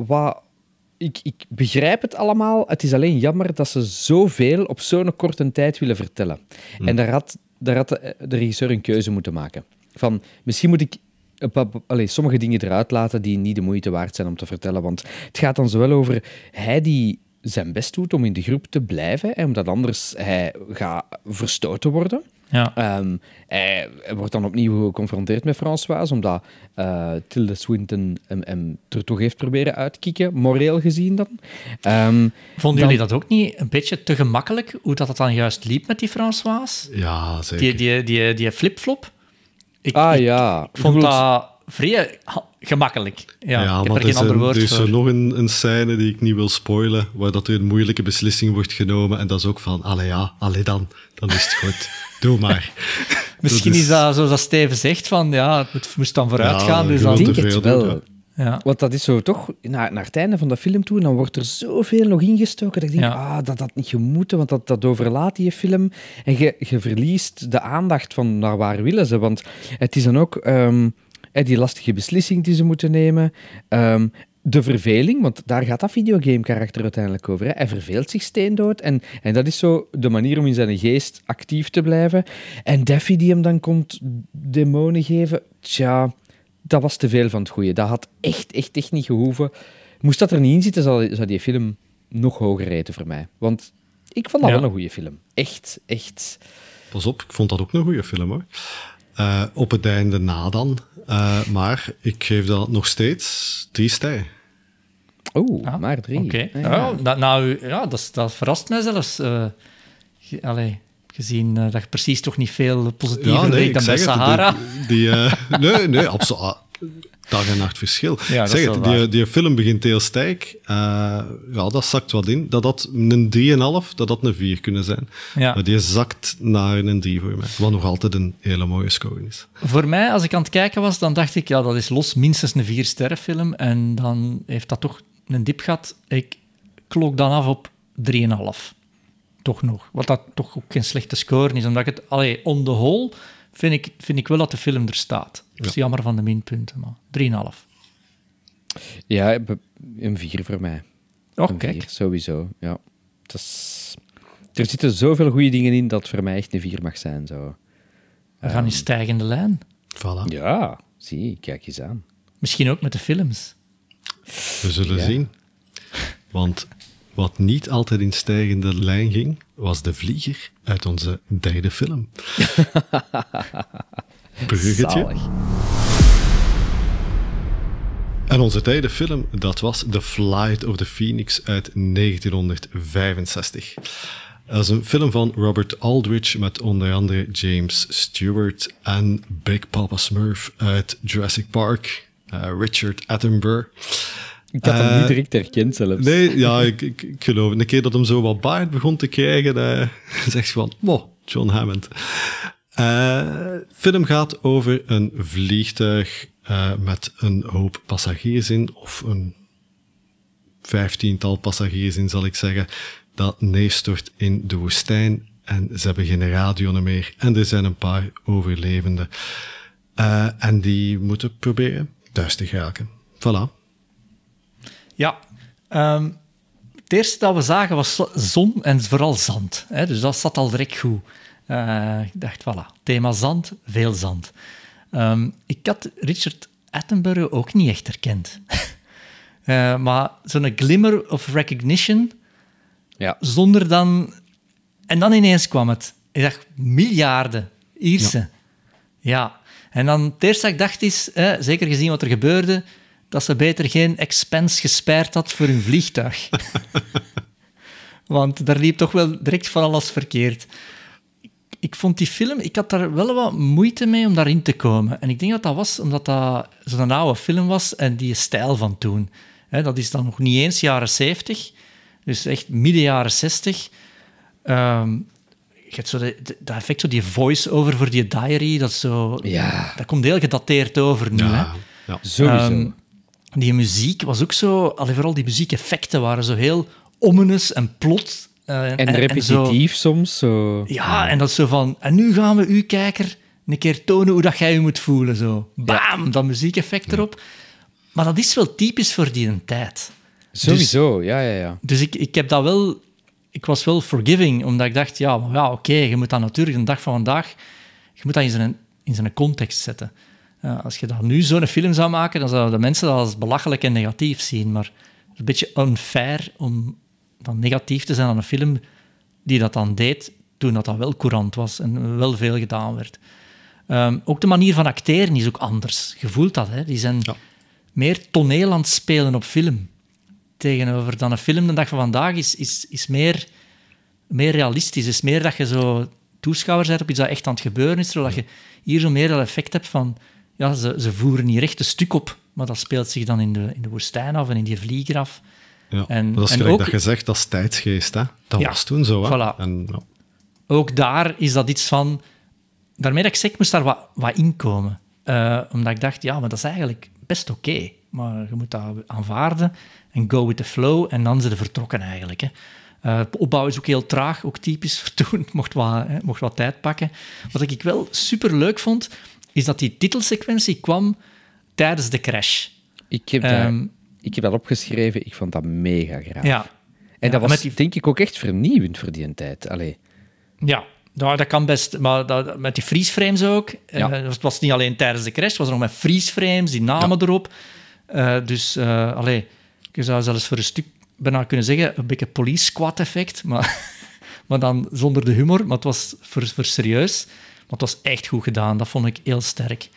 ik begrijp het allemaal, het is alleen jammer dat ze zoveel op zo'n korte tijd willen vertellen. En daar had de regisseur een keuze moeten maken. Van, misschien moet ik sommige dingen eruit laten die niet de moeite waard zijn om te vertellen. Want het gaat dan zowel over hij die zijn best doet om in de groep te blijven, omdat anders hij gaat verstoten worden. Ja. Hij wordt dan opnieuw geconfronteerd met Françoise, omdat Tilda Swinton hem er toch heeft proberen uitkicken, moreel gezien dan. Vonden jullie dat ook niet een beetje te gemakkelijk, hoe dat dan juist liep met die Françoise? Ja, zeker. Die flip-flop? Ik ja. vond dat vrij gemakkelijk. Ja, ik heb maar er geen ander woord er is voor. er nog een scène die ik niet wil spoilen, waar dat er een moeilijke beslissing wordt genomen. En dat is ook van, allee dan is het goed. Doe maar. Misschien is dat zoals dat Steven zegt, van het moest dan vooruit gaan. Dus gewoon dan... Ik denk te het veel wel. doen, Ja. Want dat is zo toch, naar het einde van de film toe, dan wordt er zoveel nog ingestoken dat ik denk, dat had niet gemoeten, want dat overlaat die film. En je verliest de aandacht van naar waar willen ze. Want het is dan ook die lastige beslissing die ze moeten nemen. De verveling, want daar gaat dat videogame-karakter uiteindelijk over. Hè. Hij verveelt zich steendood en dat is zo de manier om in zijn geest actief te blijven. En Daffy die hem dan komt demonen geven, dat was te veel van het goede. Dat had echt niet gehoeven. Moest dat er niet in zitten, zou die film nog hoger reten voor mij. Want ik vond dat wel een goede film. Echt. Pas op, ik vond dat ook een goede film, hoor. Op het einde na dan. Maar ik geef dat nog steeds 3 sterren. Maar 3. Oké. Dat verrast mij zelfs. Gezien dat je precies toch niet veel positiever leek dan bij Sahara. Nee, absoluut. Dag en nacht verschil. Ja, zeg het, die film begint heel sterk. Dat zakt wat in. Dat had een 3,5, dat had een 4 kunnen zijn. Ja. Maar die zakt naar een 3 voor mij. Wat nog altijd een hele mooie score is. Voor mij, als ik aan het kijken was, dan dacht ik, dat is los minstens een 4-sterrenfilm. En dan heeft dat toch een dip gehad. Ik klok dan af op 3,5. Toch nog. Wat dat toch ook geen slechte score is. Omdat het, on the whole, vind ik wel dat de film er staat. Dat is jammer van de minpunten, maar 3,5. Ja, een 4 voor mij. Oh, een kijk. 4, sowieso. Ja. Er zitten zoveel goede dingen in dat voor mij echt een 4 mag zijn. Zo. We gaan in stijgende lijn. Voilà. Ja, zie, kijk eens aan. Misschien ook met de films. We zullen zien. Want wat niet altijd in stijgende lijn ging, was de vlieger uit onze 3e film. Bruggetje. Zalig. En onze 3e film, dat was The Flight of the Phoenix uit 1965. Dat is een film van Robert Aldrich met onder andere James Stewart en Big Papa Smurf uit Jurassic Park, Richard Attenborough. Ik had hem niet direct herkend zelfs. Nee, ja, ik geloof het. Een keer dat hem zo wat baard begon te krijgen, zegt je van, wow, John Hammond. Film gaat over een vliegtuig met een hoop passagiers in, of een 15-tal passagiers in, zal ik zeggen, dat neerstort in de woestijn en ze hebben geen radio meer en er zijn een paar overlevenden. En die moeten proberen thuis te geraken. Voilà. Ja. Het eerste dat we zagen was zon en vooral zand. Hè? Dus dat zat al direct goed. Ik dacht, voilà, thema zand, veel zand. Ik had Richard Attenborough ook niet echt herkend. Maar zo'n glimmer of recognition, Ja. zonder dan... En dan ineens kwam het. Ik dacht, miljarden Ierse. Ja. En dan het eerste dat ik dacht is, zeker gezien wat er gebeurde, dat ze beter geen expense gespaard had voor hun vliegtuig. Want daar liep toch wel direct van alles verkeerd. Ik vond die film... Ik had daar wel wat moeite mee om daarin te komen. En ik denk dat dat was omdat dat zo'n oude film was en die stijl van toen. Dat is dan nog niet eens jaren 70, dus echt midden jaren 60. Je hebt zo dat effect, zo die voice-over voor die diary, dat, zo, Ja. dat komt heel gedateerd over nu. Ja, Hè? ja. Sowieso. Die muziek was ook zo... Vooral die muziekeffecten waren zo heel ominous en plot. En repetitief soms. Zo. Ja, en dat is zo van... En nu gaan we u, kijker, een keer tonen hoe dat jij je moet voelen. Zo. Bam! Dat muziekeffect erop. Maar dat is wel typisch voor die tijd. Sowieso, ja. Dus ik heb dat wel... Ik was wel forgiving, omdat ik dacht... Ja, oké, je moet dat natuurlijk een dag van vandaag... Je moet dat in zijn context zetten. Als je dat nu zo'n film zou maken, dan zouden de mensen dat als belachelijk en negatief zien. Maar het is een beetje unfair om dan negatief te zijn aan een film die dat dan deed toen dat wel courant was en wel veel gedaan werd. Ook de manier van acteren is ook anders. Je voelt dat, hè? Die zijn meer toneel aan het spelen op film. Tegenover dan een film de dag van vandaag is meer realistisch. Is meer dat je zo toeschouwer bent op iets dat echt aan het gebeuren is, zodat je hier zo meer dat effect hebt van... Ja, ze voeren hier echt een stuk op, maar dat speelt zich dan in de woestijn af en in die vlieger af. Ja, En, dat is en gelijk ook, dat je zegt, dat is tijdsgeest. Hè? Dat Ja, was toen zo. Hè? voilà. En, ja. ook daar is dat iets van... Daarmee dat ik zeg, ik moest daar wat in komen. Omdat ik dacht, ja, maar dat is eigenlijk best oké. Maar je moet dat aanvaarden en go with the flow en dan zijn ze vertrokken eigenlijk. Hè. De opbouw is ook heel traag, ook typisch voor toen. Het mocht wat tijd pakken. Wat ik wel super leuk vond, is dat die titelsequentie kwam tijdens de crash. Ik heb dat opgeschreven, ik vond dat mega graag. Ja. En dat Ja, was, denk ik, ook echt vernieuwend voor die tijd. Allee. Ja, dat kan best. Maar met die freeze-frames ook. Ja. Het was niet alleen tijdens de crash, het was er nog met freeze-frames, die namen erop. Dus je zou zelfs voor een stuk bijna kunnen zeggen, een beetje police squad effect, maar dan zonder de humor. Maar het was voor serieus. Maar het was echt goed gedaan. Dat vond ik heel sterk.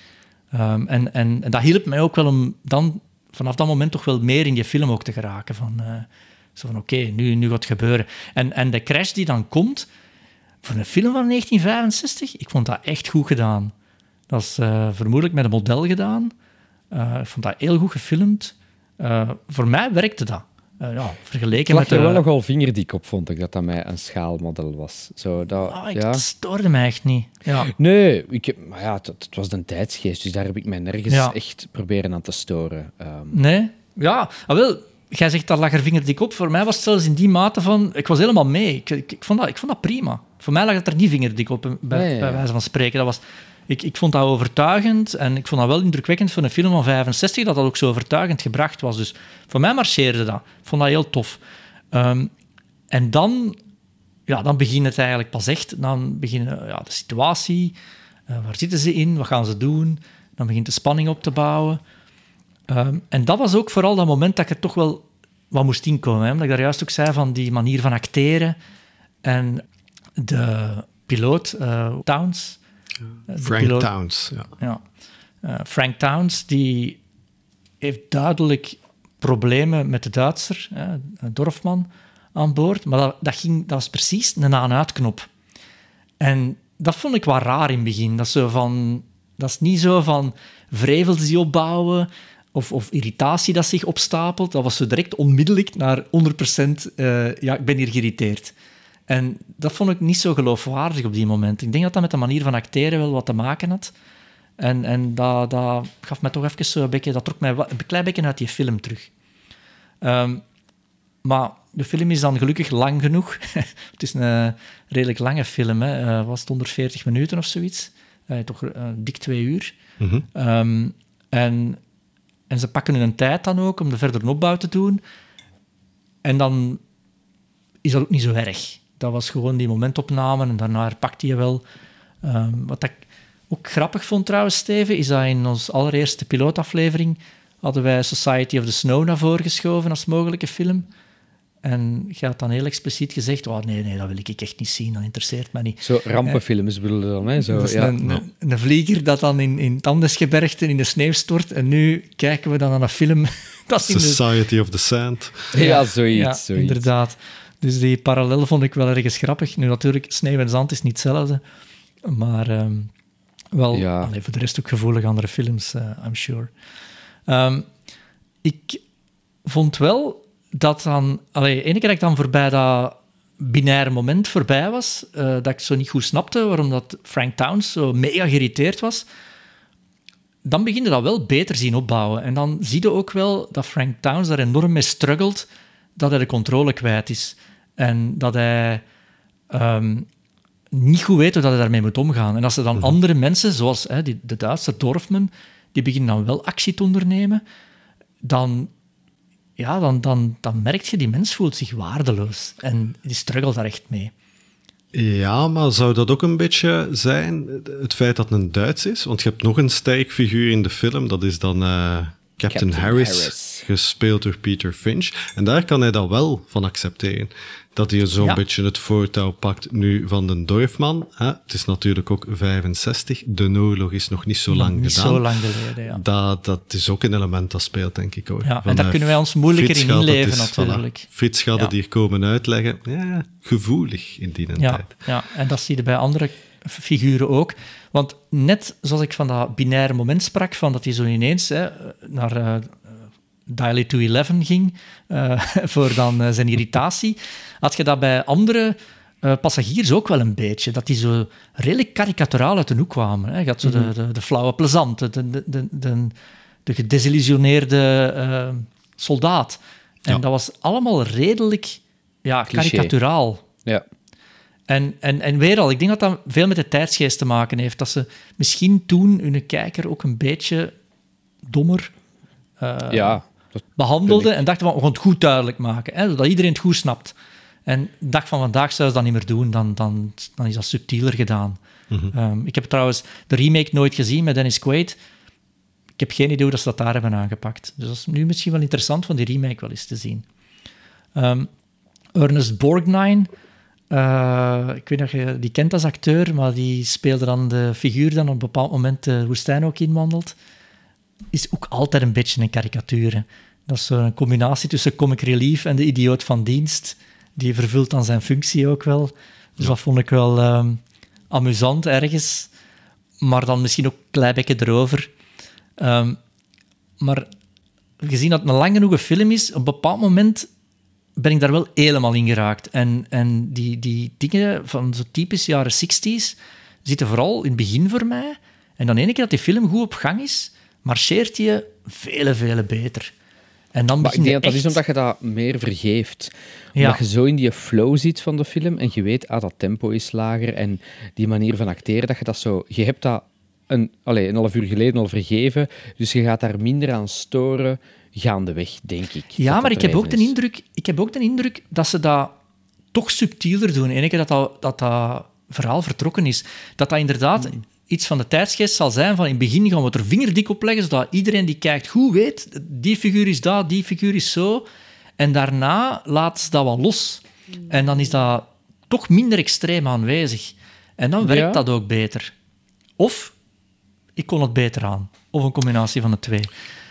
En dat hielp mij ook wel om dan vanaf dat moment toch wel meer in die film ook te geraken. Zo van oké, nu gaat het gebeuren. En de crash die dan komt, voor een film van 1965, ik vond dat echt goed gedaan. Dat is vermoedelijk met een model gedaan. Ik vond dat heel goed gefilmd. Voor mij werkte dat. Vergeleken Ik met lag er wel nogal vingerdik op, vond ik, dat mij een schaalmodel was. Zo, dat stoorde mij echt niet. Ja. Nee, maar ja, het was een tijdsgeest, dus daar heb ik mij nergens echt proberen aan te storen. Nee? Ja, wel, jij zegt dat lag er vingerdik op. Voor mij was het zelfs in die mate van... Ik was helemaal mee. Ik vond dat prima. Voor mij lag het er niet vingerdik op, bij wijze van spreken. Dat was... Ik vond dat overtuigend en ik vond dat wel indrukwekkend voor een film van 65 dat ook zo overtuigend gebracht was. Dus voor mij marcheerde dat. Ik vond dat heel tof. En dan begint het eigenlijk pas echt. Dan begint de situatie. Waar zitten ze in? Wat gaan ze doen? Dan begint de spanning op te bouwen. En dat was ook vooral dat moment dat ik er toch wel wat moest inkomen. Hè? Omdat ik daar juist ook zei van die manier van acteren. En de piloot, Towns... Frank Towns, ja. Frank Towns, die heeft duidelijk problemen met de Duitser, Dorfman, aan boord. Maar dat was precies een aan-uitknop. En dat vond ik wel raar in het begin. Dat is niet zo van vrevels die opbouwen of irritatie dat zich opstapelt. Dat was zo direct onmiddellijk naar 100%, ik ben hier geïrriteerd. En dat vond ik niet zo geloofwaardig op die moment. Ik denk dat dat met de manier van acteren wel wat te maken had. En dat gaf mij toch even zo een beetje... Dat trok mij een klein beetje uit die film terug. Maar de film is dan gelukkig lang genoeg. Het is een redelijk lange film. Hè. Was het 140 minuten of zoiets? Toch dik 2 uur. Mm-hmm. En ze pakken hun tijd dan ook om de verdere opbouw te doen. En dan is dat ook niet zo erg. Dat was gewoon die momentopname en daarna herpakte je wel. Wat ik ook grappig vond trouwens, Steven, is dat in onze allereerste pilootaflevering hadden wij Society of the Snow naar voren geschoven als mogelijke film. En je had dan heel expliciet gezegd, nee, dat wil ik echt niet zien, dat interesseert mij niet. Zo rampenfilms bedoel je dan, hè? Zo, dus ja. een vlieger dat dan in het Andesgebergte in de sneeuw stort en nu kijken we dan naar een film... dat in Society of the Sand. Ja, zoiets. Inderdaad. Dus die parallel vond ik wel ergens grappig. Nu natuurlijk, sneeuw en zand is niet hetzelfde, maar wel voor de rest ook gevoelig andere films, I'm sure. Ik vond wel dat dan... ene keer dat ik dan voorbij dat binaire moment voorbij was, dat ik zo niet goed snapte waarom dat Frank Towns zo mega geïrriteerd was, dan begin je dat wel beter zien opbouwen. En dan zie je ook wel dat Frank Towns daar enorm mee struggelt, dat hij de controle kwijt is. En dat hij niet goed weet hoe dat hij daarmee moet omgaan. En als er dan andere mensen, zoals de Duitse Dorfman, die beginnen dan wel actie te ondernemen, dan merk je, die mens voelt zich waardeloos. En die struggelt daar echt mee. Ja, maar zou dat ook een beetje zijn, het feit dat het een Duits is? Want je hebt nog een sterk figuur in de film, dat is dan Captain Harris, gespeeld door Peter Finch. En daar kan hij dat wel van accepteren. Dat hij zo'n beetje het voortouw pakt nu van de Dorfman. Het is natuurlijk ook 65. De oorlog is nog niet zo lang gedaan. Niet zo lang geleden, ja. Dat is ook een element dat speelt, denk ik ook. Ja, en daar kunnen wij ons moeilijker in inleven, natuurlijk. Frits gaat het hier komen uitleggen. Ja, gevoelig in die tijd. Ja, en dat zie je bij andere figuren ook. Want net zoals ik van dat binaire moment sprak, van dat hij zo ineens naar Dial It to 11 ging, voor dan zijn irritatie, had je dat bij andere passagiers ook wel een beetje. Dat die zo redelijk karikaturaal uit de hoek kwamen. Hè. Je had zo de flauwe plezante, de gedesillusioneerde soldaat. En dat was allemaal redelijk karikaturaal. Ja. En weer al, ik denk dat dat veel met de tijdsgeest te maken heeft. Dat ze misschien toen hun kijker ook een beetje dommer behandelden en dachten van, we gaan het goed duidelijk maken, hè, zodat iedereen het goed snapt. En de dag van vandaag zou ze dat niet meer doen, dan is dat subtieler gedaan. Ik heb trouwens de remake nooit gezien met Dennis Quaid. Ik heb geen idee hoe dat ze dat daar hebben aangepakt. Dus dat is nu misschien wel interessant van die remake wel eens te zien. Ernest Borgnine, ik weet dat je die kent als acteur, maar die speelde dan de figuur dan op een bepaald moment de woestijn ook inwandelt. Is ook altijd een beetje een karikatuur. Hè. Dat is zo'n combinatie tussen comic relief en de idioot van dienst. Die vervult dan zijn functie ook wel. Dus dat vond ik wel amusant ergens. Maar dan misschien ook een klein beetje erover. Maar gezien dat het een lang genoeg film is, op een bepaald moment ben ik daar wel helemaal in geraakt. En die dingen van zo typisch jaren 60's zitten vooral in het begin voor mij. En dan ene keer dat die film goed op gang is, marcheert je vele beter. En dan maar ik denk dat is omdat je dat meer vergeeft. Omdat je zo in die flow zit van de film en je weet, dat tempo is lager en die manier van acteren, dat je dat zo... Je hebt dat een half uur geleden al vergeven, dus je gaat daar minder aan storen gaandeweg, denk ik. Ja, maar ik heb ook de indruk dat ze dat toch subtieler doen. Ene keer dat verhaal vertrokken is. Dat inderdaad iets van de tijdsgeest zal zijn van in het begin gaan we het er vingerdik op leggen, zodat iedereen die kijkt goed weet, die figuur is dat, die figuur is zo. En daarna laat ze dat wel los. En dan is dat toch minder extreem aanwezig. En dan werkt dat ook beter. Of ik kon het beter aan. Of een combinatie van de twee.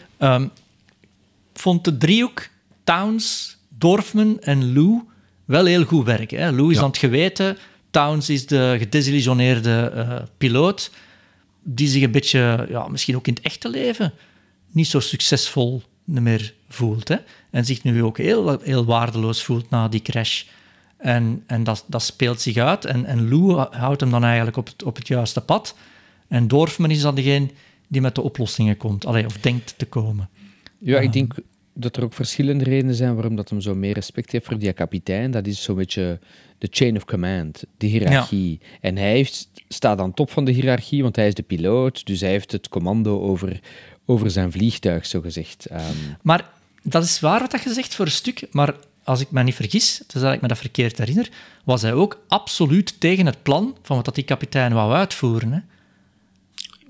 Vond de driehoek Towns, Dorfman en Lou wel heel goed werken. Hè? Lou is aan het geweten, Towns is de gedesillusioneerde piloot die zich een beetje, misschien ook in het echte leven, niet zo succesvol meer voelt. Hè? En zich nu ook heel waardeloos voelt na die crash. En dat speelt zich uit. En Lou houdt hem dan eigenlijk op het juiste pad. En Dorfman is dan degene die met de oplossingen komt. Of denkt te komen. Ja, ik denk dat er ook verschillende redenen zijn waarom dat hem zo meer respect heeft voor die kapitein. Dat is zo'n beetje de chain of command, de hiërarchie. Ja. En hij staat aan top van de hiërarchie, want hij is de piloot, dus hij heeft het commando over zijn vliegtuig, zogezegd. Maar dat is waar wat je zegt voor een stuk, maar als ik me niet vergis, dus dat ik me dat verkeerd herinner, was hij ook absoluut tegen het plan van wat dat die kapitein wou uitvoeren. Hè?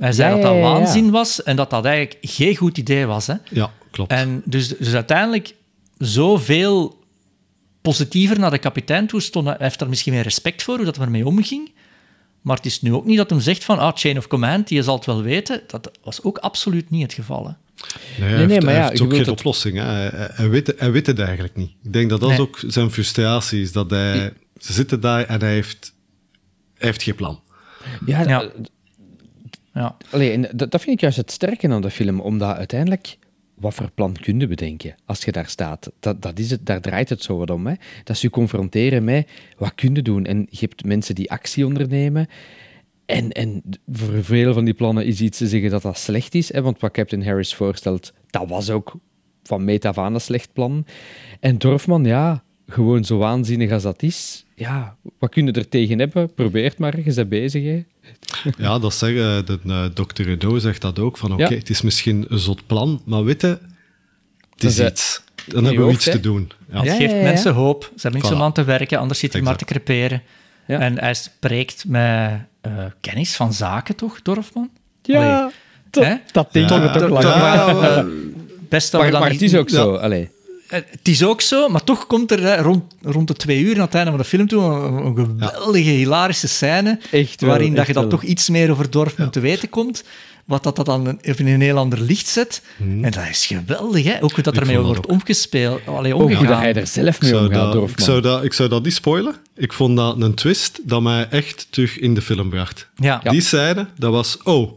Hij zei Ja, dat ja, ja, ja. waanzin was en dat eigenlijk geen goed idee was. Hè. Ja, klopt. En dus uiteindelijk zoveel positiever naar de kapitein toe stond. Hij heeft daar misschien meer respect voor, hoe dat ermee omging. Maar het is nu ook niet dat hem zegt van chain of command, die zal het wel weten. Dat was ook absoluut niet het geval. Hè. Nee, maar hij ja, heeft je ook wilt geen het- oplossing. Hè. Hij weet het eigenlijk niet. Ik denk dat dat Nee. ook zijn frustratie is. Dat ze zitten daar en hij heeft geen plan. Ja, Ja. Ja. allee, en dat vind ik juist het sterke aan de film, omdat uiteindelijk, wat voor plan kun je bedenken als je daar staat? Dat is het, daar draait het zo wat om. Hè? Dat is je confronteren met, wat kun je doen? En je hebt mensen die actie ondernemen. En voor veel van die plannen is iets te zeggen dat dat slecht is. Hè? Want wat Captain Harris voorstelt, dat was ook van meet af aan een slecht plan. En Dorfman, ja, gewoon zo waanzinnig als dat is. Ja, wat kun je er tegen hebben? Probeer het maar, je bent bezig. Hè? Ja, dat zeggen Dr. Renaud zegt dat ook. Van oké, Ja. het is misschien een zot plan, maar weet je, het is Dat is, iets. Dan je hebben we hoofd, iets hè? te doen. Ja. Het Ja, geeft ja. mensen hoop. Ze hebben niks Voilà. om aan te werken, anders zit hij maar te Exact. creperen. Ja. En hij spreekt met kennis van zaken, toch, Dorfman? Ja, Allee, hè? dat denk Ja. ik toch lang. Best dat we Maar dan het niet- is ook zo. Allee. Het is ook zo, maar toch komt er rond de 2 uur, aan het einde van de film toe, een geweldige, hilarische scène, Echt wel, waarin dat echt je dan wel. toch iets meer over Dorfman te weten komt, wat dat dan in een heel ander licht zet. En dat is geweldig, hè? Ook hoe dat Ik ermee vond dat wordt ook. omgespeeld. Allee, Ook hoe dat omgegaan. hij er zelf Ik mee zou, omgaat, dat, Dorfman. ik zou dat niet spoilen. Ik vond dat een twist dat mij echt terug in de film bracht. Ja. Die scène, dat was,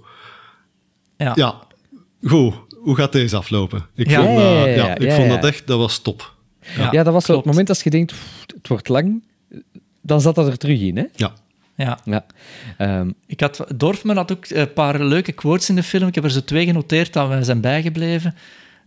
Ja. ja, goed, hoe gaat deze aflopen? Ik Ja. vond, Ja, ik ja, vond ja. dat echt, dat was top. Ja, dat was zo het klopt. moment als je denkt, het wordt lang, dan zat dat er terug in, hè? Ja, Ja. Ja. Dorfman had ook een paar leuke quotes in de film. Ik heb er zo 2 genoteerd dat we zijn bijgebleven.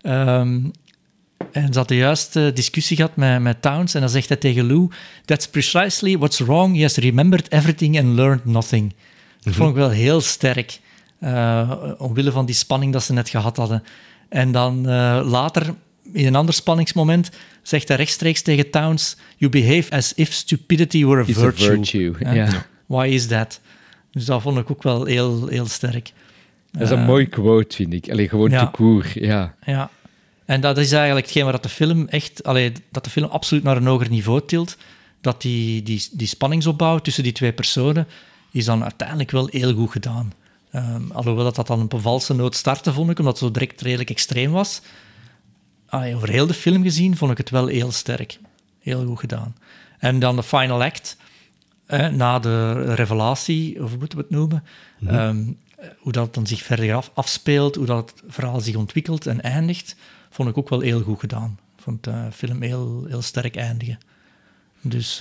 En ze hadden juist discussie gehad met Towns. En dan zegt hij tegen Lou: "That's precisely what's wrong. He has remembered everything and learned nothing." Dat vond ik wel heel sterk. Omwille van die spanning dat ze net gehad hadden. En dan later, in een ander spanningsmoment, zegt hij rechtstreeks tegen Towns: "You behave as if stupidity were a It's a virtue." virtue, Ja. ja. Why is that? Dus dat vond ik ook wel heel, heel sterk. Dat is een mooi quote, vind ik. Allee, gewoon ja. te koer, ja. Ja. En dat is eigenlijk hetgeen waar dat de film echt... dat de film absoluut naar een hoger niveau tilt. Dat die spanningsopbouw tussen die 2 personen is dan uiteindelijk wel heel goed gedaan. Alhoewel dat dan op een valse noot startte, vond ik, omdat het zo direct redelijk extreem was. Over heel de film gezien vond ik het wel heel sterk. Heel goed gedaan. En dan de final act, na de revelatie, of hoe moeten we het noemen, hoe dat dan zich verder afspeelt, hoe dat het verhaal zich ontwikkelt en eindigt, vond ik ook wel heel goed gedaan. Ik vond de film heel, heel sterk eindigen. Dus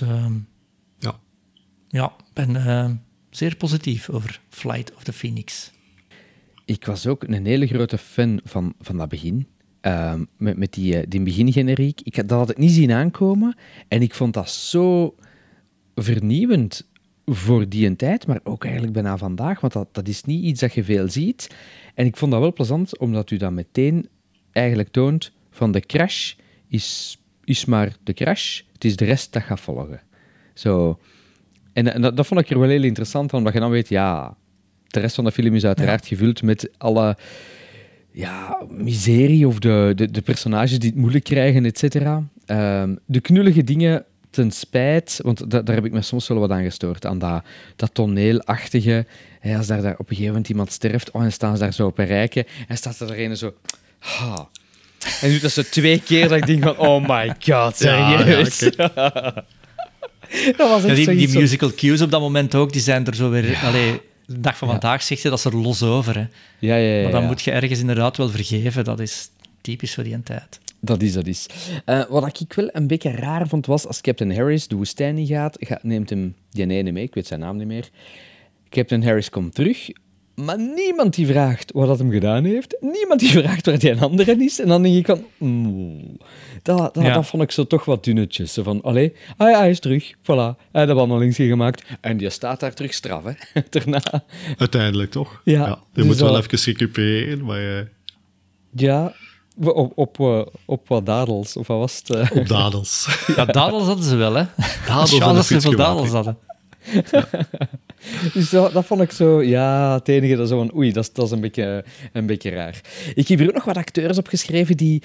ja, ik ben zeer positief over Flight of the Phoenix. Ik was ook een hele grote fan van dat begin. Met die begingeneriek. Dat had ik niet zien aankomen. En ik vond dat zo vernieuwend voor die tijd, maar ook eigenlijk bijna vandaag, want dat is niet iets dat je veel ziet. En ik vond dat wel plezant, omdat u dat meteen eigenlijk toont van de crash is maar de crash, het is de rest dat gaat volgen. Zo. En dat vond ik er wel heel interessant aan, omdat je dan weet, ja, de rest van de film is uiteraard gevuld met alle miserie of de personages die het moeilijk krijgen, et cetera. De knullige dingen ten spijt, want daar heb ik me soms wel wat aan gestoord, aan dat toneelachtige. Hè, als daar op een gegeven moment iemand sterft, en staan ze daar zo op een rijke, en staat er een zo... En doet dat zo 2 keer, dat ik denk van, oh my god, serieus? Dat was echt Die zoiets van- musical cues op dat moment ook, die zijn er zo weer... Allee, de dag van vandaag zegt je dat ze er los over. Hè. Ja. Maar dan moet je ergens inderdaad wel vergeven. Dat is typisch voor die tijd. Dat is. Wat ik wel een beetje raar vond, was als Captain Harris de woestijn in gaat, neemt hem die ene mee, ik weet zijn naam niet meer. Captain Harris komt terug, maar niemand die vraagt wat dat hem gedaan heeft. Niemand die vraagt waar die een andere is. En dan denk ik van... Dat vond ik zo toch wat dunnetjes. Zo van, allee, hij is terug. Voilà, hij heeft de wandeling gemaakt. En die staat daar terug straf, hè. Daarna. uiteindelijk toch? Ja, Je dus moet wel dat- even recupereren, maar Ja, op wat dadels, of wat was het? op dadels. Ja, dadels hadden ze wel, hè. Dadels Chance en een dat ze veel fietsgewapen. dadels hadden. Dus dat vond ik zo... Ja, het enige dat zo van... Oei, dat is een beetje raar. Ik heb hier ook nog wat acteurs opgeschreven die...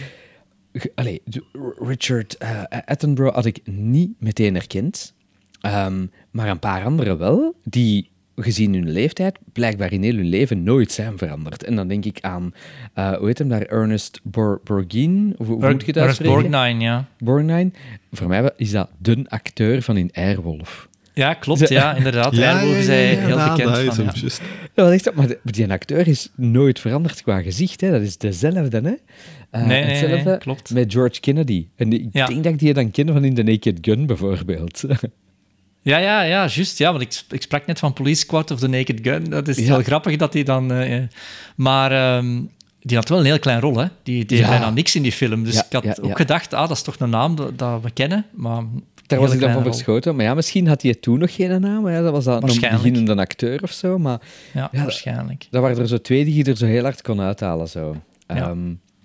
Richard Attenborough had ik niet meteen herkend. Maar een paar anderen wel, die gezien hun leeftijd blijkbaar in heel hun leven nooit zijn veranderd. En dan denk ik aan, hoe heet hem daar, Ernest Borgnine? Hoe moet je dat Ernest uitspreken? Borgnine, ja. Borgnine. Voor mij is dat de acteur van in Airwolf. Ja, klopt, ja, inderdaad. Airwolf is hij heel bekend dat is van. hem, Ja. juist. Ja, wat is dat? Maar die acteur is nooit veranderd qua gezicht. Hè. Dat is dezelfde, hè? Nee, hetzelfde klopt. met George Kennedy. En ik denk dat ik die dan ken van in The Naked Gun, bijvoorbeeld. Ja, juist. Ja, want ik sprak net van Police Squad of The Naked Gun. Dat is heel grappig dat hij dan... maar die had wel een heel klein rol, hè. Die deed bijna niks in die film. Dus ik had ook gedacht, dat is toch een naam dat we kennen. Maar Daar was ik dan van rol. verschoten. Maar ja, misschien had hij toen nog geen naam. Ja, dat was dan een beginnende acteur of zo. Maar Ja, waarschijnlijk. dat waren er zo twee die je er zo heel hard kon uithalen. Zo. Ja.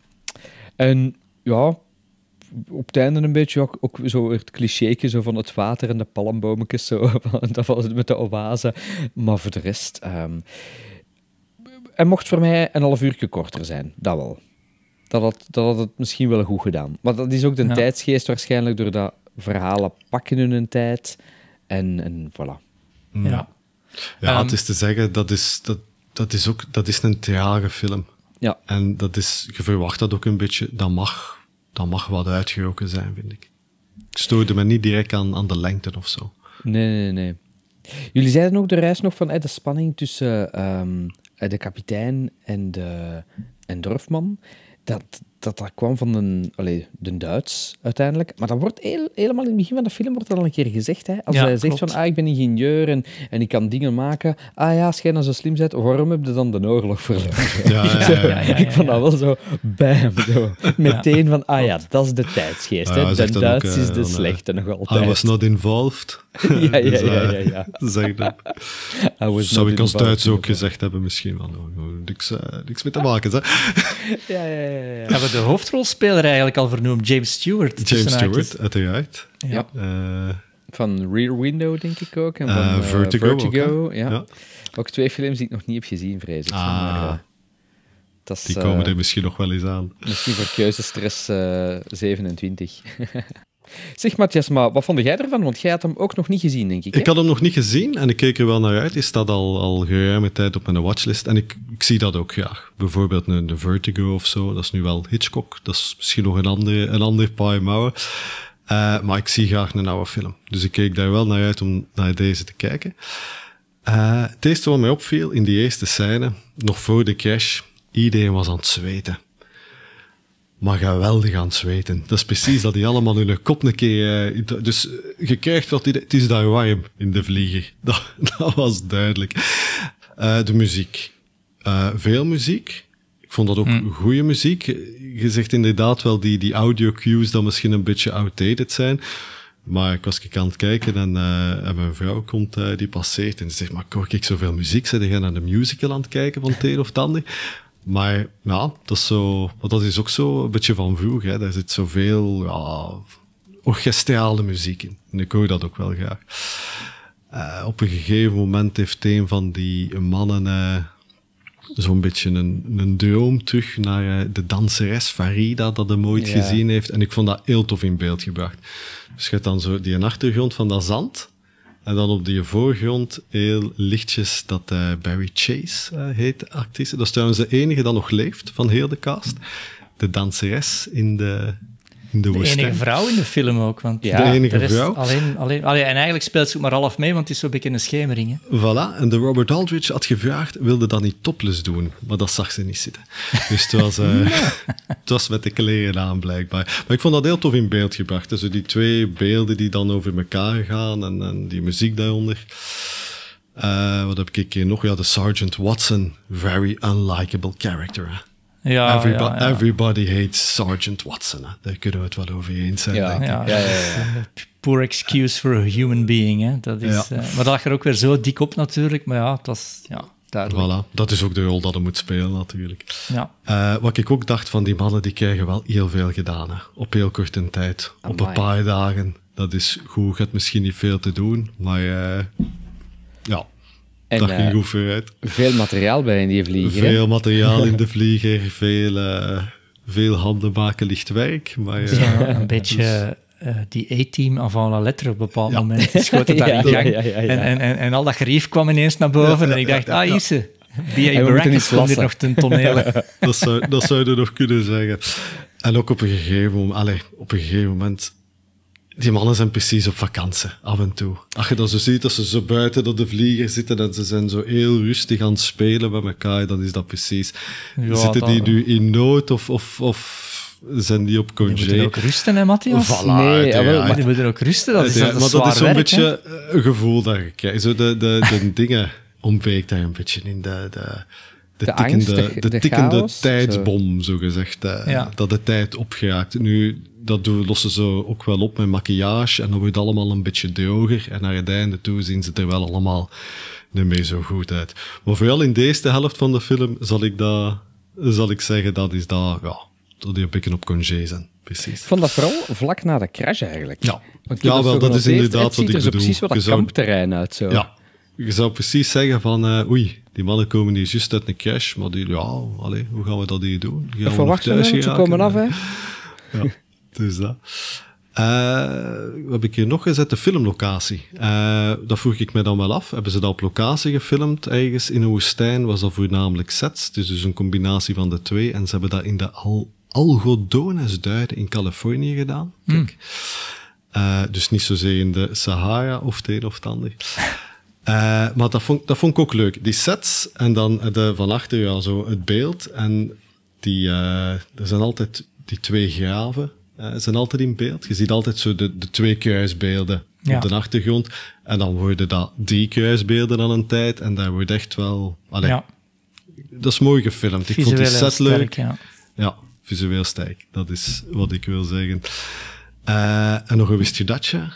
En ja... Op het einde een beetje ook zo het clichéke zo van het water en de palmbometjes, zo, dat was met de oase. Maar voor de rest... hij mocht voor mij een half uurtje korter zijn, dat wel. Dat had het misschien wel goed gedaan. Maar dat is ook de tijdsgeest waarschijnlijk, doordat verhalen pakken hun tijd. En voilà. Ja. Ja, het is te zeggen, dat is een trage film. Ja. En je verwacht dat ook een beetje, dat mag wat uitgeroken zijn, vind ik. Ik stoorde me niet direct aan de lengte of zo. Nee. Jullie zeiden ook de reis nog van de spanning tussen de kapitein en Dorfman. Dat kwam van de Duits uiteindelijk. Maar dat wordt helemaal in het begin van de film wordt dat al een keer gezegd. Hè? Als hij zegt klopt. van, ik ben ingenieur en ik kan dingen maken. Als jij nou zo slim bent, waarom heb je dan de oorlog verloren? Ja. Ik vond dat wel zo, bam, zo. Meteen van, dat is de tijdsgeest. Ja, Hè? zegt De dan ook, Duits is de dan, slechte nog altijd. I was not involved. Ja. Zeg dat. Zou ik als Duits ook gezegd hebben, misschien wel. Niks mee te maken, hè? Ja. Hebben we de hoofdrolspeler eigenlijk al vernoemd? James Stewart. James Stewart, uiteraard. Ja. Van Rear Window, denk ik ook. En van Vertigo Vertigo. ook, Ja. Ook twee films die ik nog niet heb gezien, vrees ik. Dat is, Die komen er misschien nog wel eens aan. Misschien voor keuzestress 27. Zeg, Matthias, maar wat vond jij ervan? Want jij had hem ook nog niet gezien, denk ik. Hè? Ik had hem nog niet gezien en ik keek er wel naar uit. Hij staat al geruime tijd op mijn watchlist. En ik zie dat ook graag. Bijvoorbeeld een Vertigo of zo. Dat is nu wel Hitchcock. Dat is misschien nog een ander paar mouwen. Maar ik zie graag een oude film. Dus ik keek daar wel naar uit om naar deze te kijken. Het eerste wat mij opviel in die eerste scène, nog voor de crash, iedereen was aan het zweten. Maar geweldig aan het zweten. Dat is precies dat die allemaal hun kop een keer... dus je krijgt wat... Het is daar warm in de vlieger. Dat was duidelijk. De muziek. Veel muziek. Ik vond dat ook goede muziek. Je zegt inderdaad wel die audio cues dat misschien een beetje outdated zijn. Maar ik was aan het kijken en mijn vrouw komt, die passeert en ze zegt, maar hoor ik zoveel muziek? Zijn jij naar de musical aan het kijken van het een of het ander? Maar ja, dat is ook zo een beetje van vroeger. Hè. Daar zit zoveel orchestrale muziek in. En ik hoor dat ook wel graag. Op een gegeven moment heeft een van die mannen zo'n beetje een droom terug naar de danseres Farida, dat hij ooit gezien heeft. En ik vond dat heel tof in beeld gebracht. Dus je hebt dan zo die achtergrond van dat zand. En dan op die voorgrond heel lichtjes dat Barry Chase heet, de actrice. Dat is trouwens de enige dat nog leeft van heel de cast. De danseres in de woestijn. De enige vrouw in de film ook. Want de enige vrouw. Alleen, en eigenlijk speelt ze ook maar half mee, want het is zo'n beetje een schemering. Hè? Voilà, en de Robert Aldrich had gevraagd, wilde dat niet topless doen? Maar dat zag ze niet zitten. Dus het was met de kleren aan, blijkbaar. Maar ik vond dat heel tof in beeld gebracht. Dus die twee beelden die dan over elkaar gaan en die muziek daaronder. Wat heb ik hier nog? Ja, de Sergeant Watson. Very unlikable character, hè? Ja, Everybody hates Sergeant Watson. Hè? Daar kunnen we het wel over eens zijn. Ja. Poor excuse for a human being. Hè? Dat is, maar dat lag er ook weer zo dik op natuurlijk. Maar ja, dat is duidelijk. Voilà, dat is ook de rol dat hij moet spelen natuurlijk. Ja. Wat ik ook dacht van die mannen, die krijgen wel heel veel gedaan. Hè? Op heel korte tijd. Op een paar dagen. Dat is goed, je hebt misschien niet veel te doen. Maar ja... En, dat ging goed vooruit. Veel materiaal bij in die vlieger. hè? Veel materiaal in de vlieger, veel handen maken licht werk. Maar, Zo een beetje die A-team avant la lettre op een bepaald moment. Die schoten daar in gang. Ja. En al dat gerief kwam ineens naar boven. En ik dacht, hier ze. B.A. Baracus komt hier nog ten tonele. dat zou je nog kunnen zeggen. En ook op een gegeven moment... Die mannen zijn precies op vakantie, af en toe. Als je dat zo ziet, als ze zo buiten op de vlieger zitten en ze zijn zo heel rustig aan het spelen met elkaar, dan is dat precies... Ja, zitten die nu in nood of zijn die op congé? Die moeten ook rusten, hè, Matthias? Voilà, Nee, uiteraard. Maar die moeten ook rusten, dat is Maar dat zwaar is zo'n werk, beetje hè. een gevoel dat je krijgt. Zo de dingen ontbreekt daar een beetje in. De angst, tikkende de chaos, tijdsbom, zo gezegd. Ja. Dat de tijd opgeraakt. Nu, dat lossen ze ook wel op met maquillage en dan wordt het allemaal een beetje droger. En naar het einde toe zien ze er wel allemaal niet meer zo goed uit. Maar vooral in deze helft van de film zal ik zeggen, dat is dat die een beetje op congé zijn. Precies. Ik vond dat vooral vlak na de crash eigenlijk. Ja. Want ik heb Ja, wel, zo dat is genoteerd. inderdaad Het ziet wat ik er zo bedoel. precies wat Je dat zou- kampterrein uit. Zo. Ja, je zou precies zeggen van, oei, die mannen komen hier juist uit een crash, maar hoe gaan we dat hier doen? Gaan we Even nog wachten, thuis hè, ze geraken? komen af, hè. Ja, dus dat. Wat heb ik hier nog gezet? De filmlocatie. Dat vroeg ik me dan wel af. Hebben ze dat op locatie gefilmd, ergens in een woestijn? Was dat voornamelijk sets? Het is dus een combinatie van de twee. En ze hebben dat in de Algodonesduinen in Californië gedaan. Kijk. Dus niet zozeer in de Sahara of het een of het ander. Maar dat vond ik ook leuk. Die sets en dan van achter zo het beeld. En er zijn altijd die twee graven. Zijn altijd in beeld. Je ziet altijd zo de twee kruisbeelden op de achtergrond. En dan worden dat 3 kruisbeelden aan een tijd. En daar wordt echt wel... Dat is mooi gefilmd. Ik vond die Visueel set leuk. sterk, ja. Ja, visueel sterk. Dat is wat ik wil zeggen. En nog een wist je datje?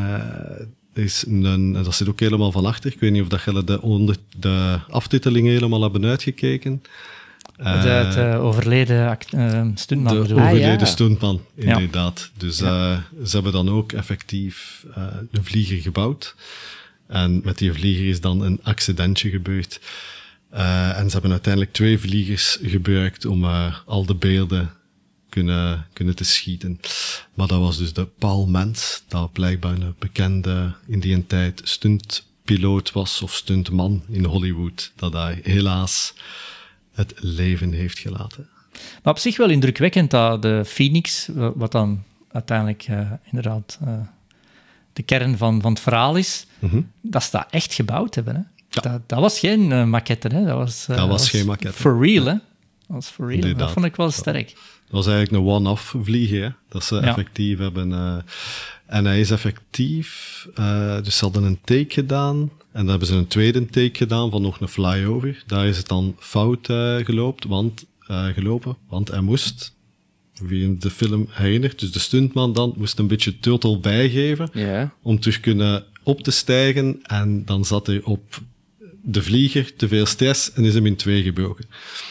Dat zit ook helemaal van achter. Ik weet niet of dat jullie de aftiteling helemaal hebben uitgekeken. De overleden stuntman De bedoel ik. overleden stuntman, inderdaad. Dus ze hebben dan ook effectief een vlieger gebouwd. En met die vlieger is dan een accidentje gebeurd. En ze hebben uiteindelijk 2 vliegers gebruikt om al de beelden kunnen te schieten. Maar dat was dus de Paul Mans, dat blijkbaar een bekende in die tijd stuntpiloot was, of stuntman in Hollywood, dat daar helaas het leven heeft gelaten. Maar op zich wel indrukwekkend dat de Phoenix, wat dan uiteindelijk inderdaad de kern van het verhaal is, dat ze dat echt gebouwd hebben. Hè? Ja. Dat was geen maquette, hè? Dat was geen maquette. For real, hè? Dat was for real. Inderdaad. Dat vond ik wel sterk. Dat was eigenlijk een one-off vliegen, hè? Dat ze effectief hebben. En hij is effectief... dus ze hadden een take gedaan. En dan hebben ze een tweede take gedaan van nog een flyover. Daar is het dan fout gelopen, want hij moest, wie de film herinnert, dus de stuntman dan, moest een beetje turtle bijgeven om terug kunnen op te stijgen. En dan zat hij op de vlieger te veel stress en is hem in 2 gebroken.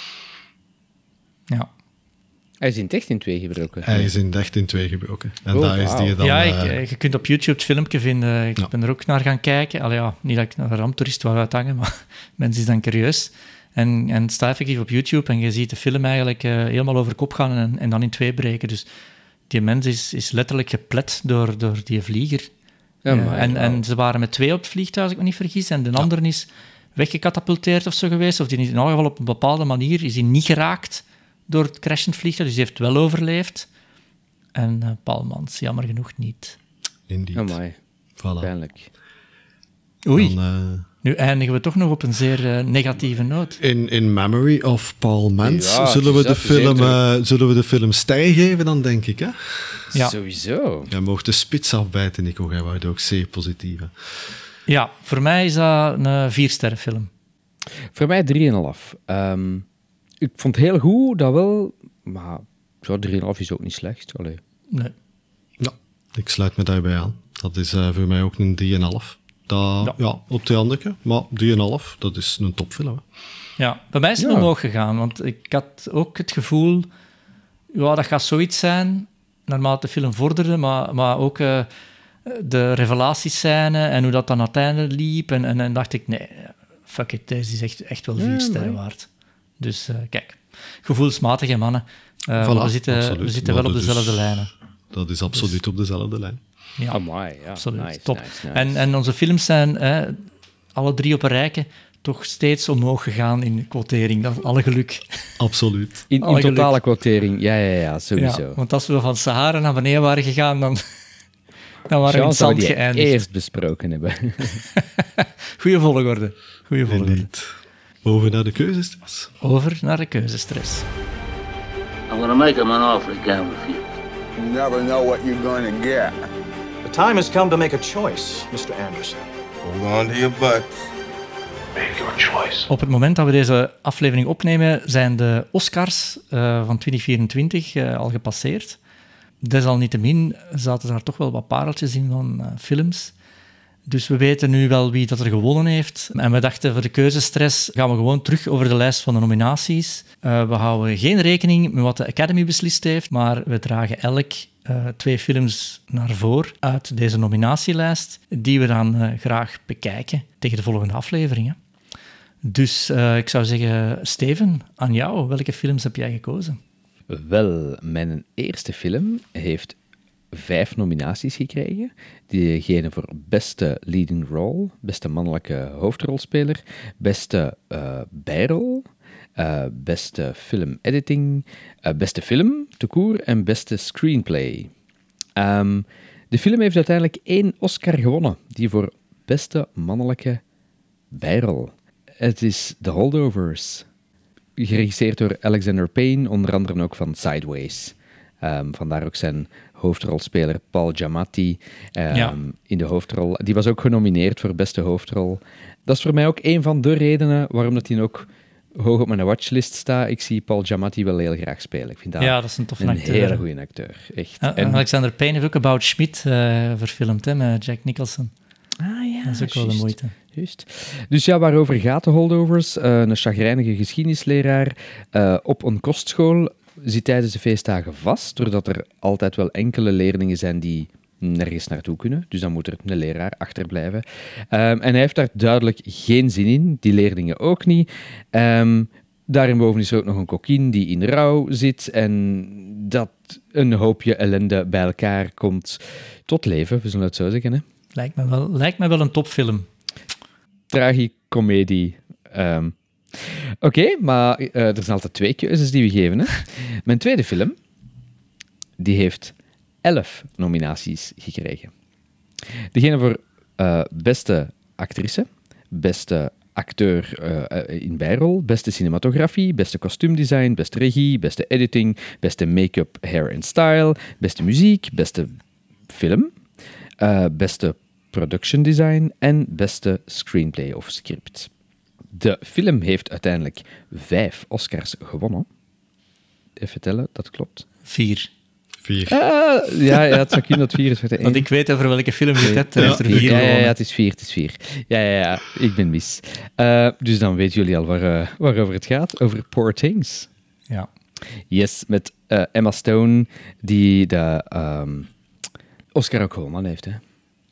Ja. Hij is in het echt in 2 gebroken. Hij is echt in 2 gebroken. En daar is die dan... je kunt op YouTube het filmpje vinden. Ik ben er ook naar gaan kijken. Niet dat ik naar een ramptoerist wou uithangen, maar mensen is dan curieus. En het staat effectief op YouTube en je ziet de film eigenlijk helemaal over kop gaan en dan in 2 breken. Dus die mens is letterlijk geplet door die vlieger. En ze waren met 2 op het vliegtuig, als ik me niet vergis. En de andere is weggecatapulteerd of zo geweest. Of die is in elk geval op een bepaalde manier is die niet geraakt door het crashend vliegtuig. Dus die heeft wel overleefd. En Paul Mans, jammer genoeg niet. Indeed. Amai. Voilà. Pijnlijk. Oei. Dan, Nu eindigen we toch nog op een zeer negatieve noot. in memory of Paul Mans Ja, zullen we de zeker. film ster geven, dan denk ik, hè? Ja. Sowieso. Jij mocht de spits afbijten, Nico. Jij wordt ook zeer positief. Hè? Ja, voor mij is dat een 4-sterren film. Voor mij 3,5. Ik vond het heel goed, dat wel. Maar 3,5 is ook niet slecht. Allee. Nee. Ja, ik sluit me daarbij aan. Dat is voor mij ook een 3,5. Op de andere, maar 3,5, dat is een topfilm. Hè? Ja, bij mij is het omhoog gegaan, want ik had ook het gevoel, dat gaat zoiets zijn, naarmate de film vorderde, maar ook de revelatiescène en hoe dat dan aan het einde liep. En dacht ik, nee, fuck it, deze is echt wel 4 sterren waard. Dus kijk, gevoelsmatige mannen. Voilà, we zitten wel op dezelfde lijnen. Dat is absoluut op dezelfde lijn. Ja, Amai, ja. absoluut. Nice, Top. nice. En onze films zijn alle 3 op een rijke toch steeds omhoog gegaan in quotering. Dat is alle geluk. Absoluut. In Alle geluk. totale quotering, ja, sowieso. Ja, want als we van Sahara naar beneden waren gegaan, dan waren we in het Chance dat we zand die geëindigd. eerst besproken hebben. Goeie volgorde. Indeed. Over naar de keuzestress. Over naar de keuzestress. I'm gonna make him an offer he can't refuse. You never know what you're going to get. The time has come to make a choice, Mr. Anderson. Hold on to your butts. Make your choice. Op het moment dat we deze aflevering opnemen, zijn de Oscars van 2024 al gepasseerd. Desalniettemin zaten daar toch wel wat pareltjes in van films. Dus we weten nu wel wie dat er gewonnen heeft. En we dachten, voor de keuzestress gaan we gewoon terug over de lijst van de nominaties. We houden geen rekening met wat de Academy beslist heeft, maar we dragen elk 2 films naar voren uit deze nominatielijst, die we dan graag bekijken tegen de volgende afleveringen. Dus ik zou zeggen, Steven, aan jou. Welke films heb jij gekozen? Wel, mijn eerste film heeft 5 nominaties gekregen. Diegene voor beste leading role, beste mannelijke hoofdrolspeler, beste bijrol, beste film editing, beste film, tout court, en beste screenplay. De film heeft uiteindelijk 1 Oscar gewonnen, die voor beste mannelijke bijrol. Het is The Holdovers, geregisseerd door Alexander Payne, onder andere ook van Sideways. Vandaar ook zijn hoofdrolspeler Paul Giamatti in de hoofdrol. Die was ook genomineerd voor beste hoofdrol. Dat is voor mij ook een van de redenen waarom dat hij ook hoog op mijn watchlist staat. Ik zie Paul Giamatti wel heel graag spelen. Ik vind dat is een toffe een acteur. hele goede acteur. Echt. En Alexander Payne heeft ook About Schmidt verfilmd, hè, met Jack Nicholson. Ah ja, Dat is ook wel de moeite. Juist. Dus ja, waarover gaat de Holdovers? Een chagrijnige geschiedenisleraar op een kostschool zit tijdens de feestdagen vast, doordat er altijd wel enkele leerlingen zijn die nergens naartoe kunnen. Dus dan moet er een leraar achterblijven. En hij heeft daar duidelijk geen zin in. Die leerlingen ook niet. Daarboven is er ook nog een kokkin die in rouw zit en dat een hoopje ellende bij elkaar komt tot leven, we zullen het zo zeggen. Hè? Lijkt me wel een topfilm. Tragicomedie. Oké, maar er zijn altijd 2 keuzes die we geven. Hè? Mijn tweede film, die heeft 11 nominaties gekregen. Degene voor beste actrice, beste acteur in bijrol, beste cinematografie, beste kostuumdesign, beste regie, beste editing, beste make-up, hair en style, beste muziek, beste film, beste production design en beste screenplay of script. De film heeft uiteindelijk 5 Oscars gewonnen. Even tellen, dat klopt. 4. Ja, het zou kunnen dat 4 is. Want ik weet over welke film je het hebt. Heeft er 4 ja, gewonnen. het is 4. Ja, ik ben mis. Dus dan weten jullie al waarover het gaat. Over Poor Things. Ja. Yes, met Emma Stone, die de Oscar ook gewonnen heeft. Hè.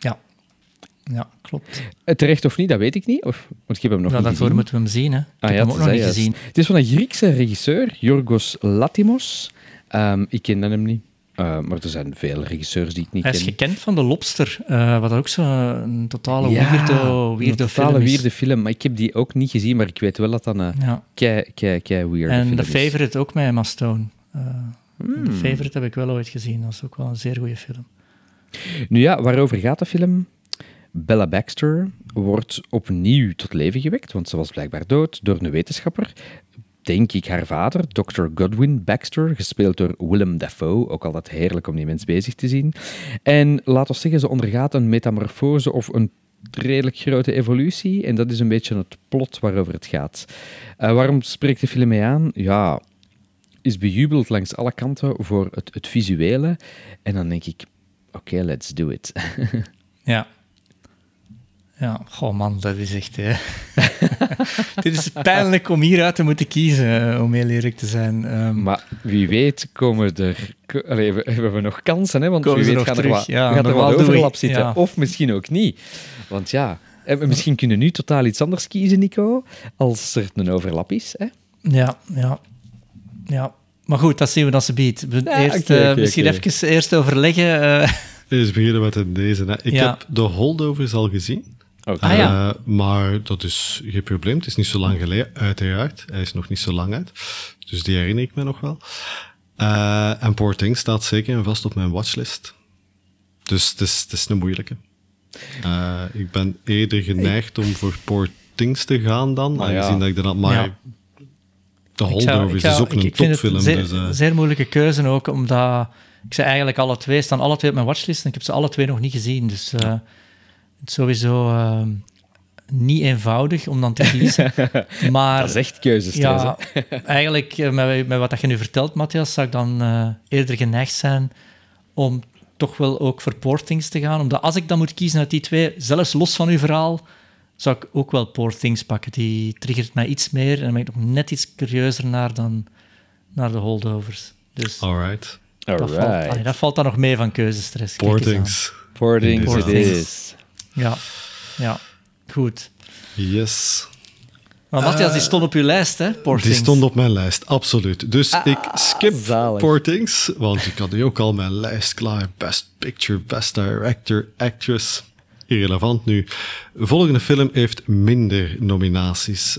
Ja, klopt. Terecht of niet, dat weet ik niet. Want ik heb hem nog niet Daarvoor gezien. moeten we hem zien. Hè. Ik heb hem ook nog niet gezien. Het is van een Griekse regisseur, Yorgos Lanthimos. Ik ken hem niet. Maar er zijn veel regisseurs die ik niet ken. Hij is gekend van The Lobster, wat ook zo'n totale weirdo film is. Een totale weirde film, maar ik heb die ook niet gezien, maar ik weet wel dat dat een kei weird en film The is. Favourite ook met Emma Stone. The Favourite heb ik wel ooit gezien, dat is ook wel een zeer goede film. Nu ja, waarover gaat de film? Bella Baxter wordt opnieuw tot leven gewekt, want ze was blijkbaar dood door een wetenschapper. Denk ik haar vader, Dr. Godwin Baxter, gespeeld door Willem Dafoe. Ook altijd heerlijk om die mens bezig te zien. En laten we zeggen, ze ondergaat een metamorfose of een redelijk grote evolutie. En dat is een beetje het plot waarover het gaat. Waarom spreekt de film mee aan? Ja, is bejubeld langs alle kanten voor het visuele. En dan denk ik, oké, let's do it. Ja. Ja, goh man, dat is echt... Dit is pijnlijk om hieruit te moeten kiezen, om heel eerlijk te zijn. Maar wie weet komen er... hebben we nog kansen, hè? Want wie weet nog gaat terug. er wat overlap zitten. Ja. Of misschien ook niet. Want ja, Misschien kunnen we nu totaal iets anders kiezen, Nico, als er een overlap is. Hè? Ja. Maar goed, dat zien we dan ze biedt. Misschien even eerst overleggen. Eerst beginnen met deze. Hè. Ik heb de Holdovers al gezien. Maar dat is geen probleem. Het is niet zo lang geleden, uiteraard. Hij is nog niet zo lang uit. Dus die herinner ik me nog wel. En Poor Things staat zeker en vast op mijn watchlist. Dus het is een moeilijke. Ik ben eerder geneigd om voor Poor Things te gaan dan. Aangezien dat ik dan... Maar de Holdovers is ook een topfilm. Ik vind het een zeer moeilijke keuze ook, omdat... Ik zei eigenlijk staan alle twee op mijn watchlist en ik heb ze alle twee nog niet gezien. Dus het is sowieso niet eenvoudig om dan te kiezen. Maar, dat is echt keuzestress. Ja, eigenlijk, met wat je nu vertelt, Matthias, zou ik dan eerder geneigd zijn om toch wel ook voor Poor Things te gaan. Omdat als ik dan moet kiezen uit die twee, zelfs los van uw verhaal, zou ik ook wel Poor Things pakken. Die triggert mij iets meer en dan ben ik nog net iets curieuzer naar dan naar de Holdovers. Dus alright. Dat valt dan nog mee van keuzestress. Poor Things. Poor Things it is. Ja. Goed. Yes. Maar Matthias, die stond op uw lijst, hè? Die stond op mijn lijst, absoluut. Dus ik skip Poor Things, want ik had nu ook al mijn lijst klaar. Best Picture, Best Director, Actress. Irrelevant nu. De volgende film heeft minder nominaties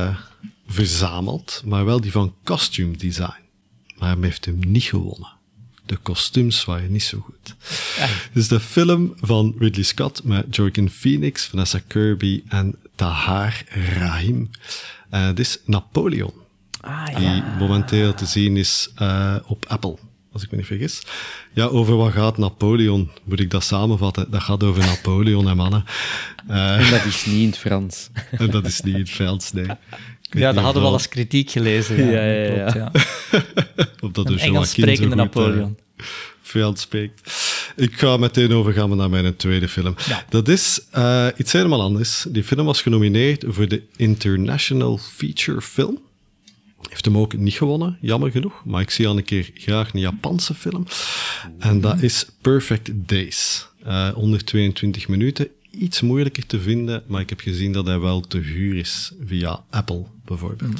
verzameld, maar wel die van Costume Design. Maar hij heeft hem niet gewonnen. De kostuums waren niet zo goed. Dus de film van Ridley Scott met Joaquin Phoenix, Vanessa Kirby en Tahar Rahim. Dit is Napoleon. Die momenteel te zien is op Apple, als ik me niet vergis. Ja, over wat gaat Napoleon? Moet ik dat samenvatten? Dat gaat over Napoleon, hè, mannen. En dat is niet in het Frans. En dat is niet in het Frans, nee. Ja, dat hadden we al als kritiek gelezen. Ja. Klopt, Of dat een Engels sprekende Napoleon. Frans spreekt. Ik ga meteen overgaan naar mijn tweede film. Ja. Dat is iets helemaal anders. Die film was genomineerd voor de International Feature Film. Heeft hem ook niet gewonnen, jammer genoeg. Maar ik zie al een keer graag een Japanse film. En dat is Perfect Days. Onder 22 minuten. Iets moeilijker te vinden, maar ik heb gezien dat hij wel te huur is via Apple, bijvoorbeeld.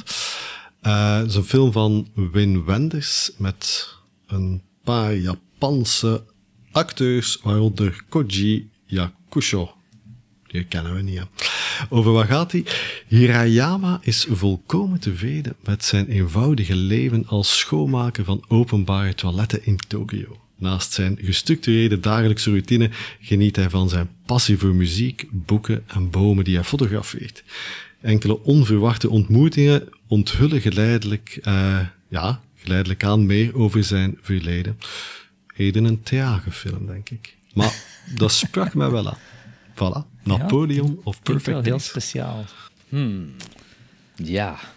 Het is een film van Wim Wenders met een paar Japanse acteurs, waaronder Koji Yakusho. Die kennen we niet, hè. Over wat gaat hij? Hirayama is volkomen tevreden met zijn eenvoudige leven als schoonmaker van openbare toiletten in Tokio. Naast zijn gestructureerde dagelijkse routine geniet hij van zijn passie voor muziek, boeken en bomen die hij fotografeert. Enkele onverwachte ontmoetingen onthullen geleidelijk aan meer over zijn verleden. Eerder een theaterfilm, denk ik. Maar dat sprak mij wel aan. Voilà, Napoleon of Perfect Days. Heel speciaal. Ja.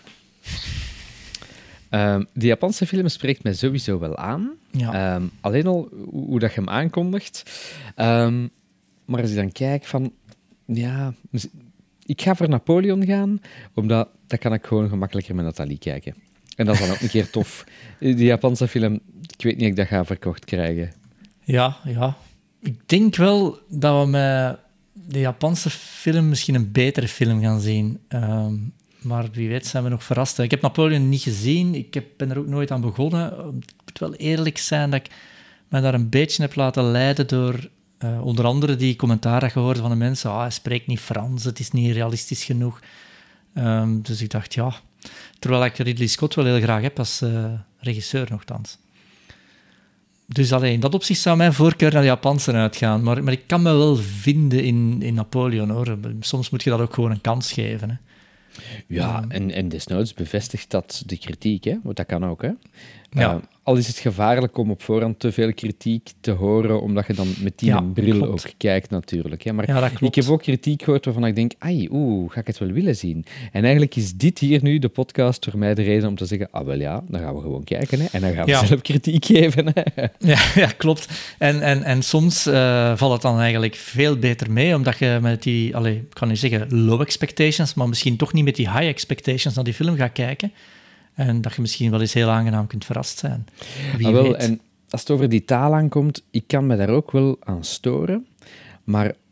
Die Japanse film spreekt mij sowieso wel aan. Ja. Alleen al hoe dat je hem aankondigt. Maar als ik dan kijk van... Ja, ik ga voor Napoleon gaan, omdat dat kan ik gewoon gemakkelijker met Nathalie kijken. En dat is dan ook een keer tof. Die Japanse film, ik weet niet of ik dat ga verkocht krijgen. Ja. Ik denk wel dat we met de Japanse film misschien een betere film gaan zien. Maar wie weet zijn we nog verrast. Ik heb Napoleon niet gezien. Ik ben er ook nooit aan begonnen. Ik moet wel eerlijk zijn dat ik me daar een beetje heb laten leiden door onder andere die commentaren gehoord van de mensen. Hij spreekt niet Frans, het is niet realistisch genoeg. Dus ik dacht, ja... Terwijl ik Ridley Scott wel heel graag heb als regisseur nogthans. Dus in dat opzicht zou mijn voorkeur naar de Japanse uitgaan. Maar ik kan me wel vinden in Napoleon, hoor. Soms moet je dat ook gewoon een kans geven, hè. Ja, en desnoods bevestigt dat de kritiek, hè? Want dat kan ook, hè? Ja. Al is het gevaarlijk om op voorhand te veel kritiek te horen, omdat je dan met die bril ook kijkt, natuurlijk. Hè? Maar ik heb ook kritiek gehoord waarvan ik denk, ga ik het wel willen zien? En eigenlijk is dit hier nu, de podcast, voor mij de reden om te zeggen, dan gaan we gewoon kijken, hè? En dan gaan we zelf kritiek geven. Hè? Ja, klopt. En soms valt het dan eigenlijk veel beter mee, omdat je met die, ik kan niet zeggen low expectations, maar misschien toch niet met die high expectations naar die film gaat kijken. En dat je misschien wel eens heel aangenaam kunt verrast zijn. Wie weet. En als het over die taal aankomt, ik kan me daar ook wel aan storen. Maar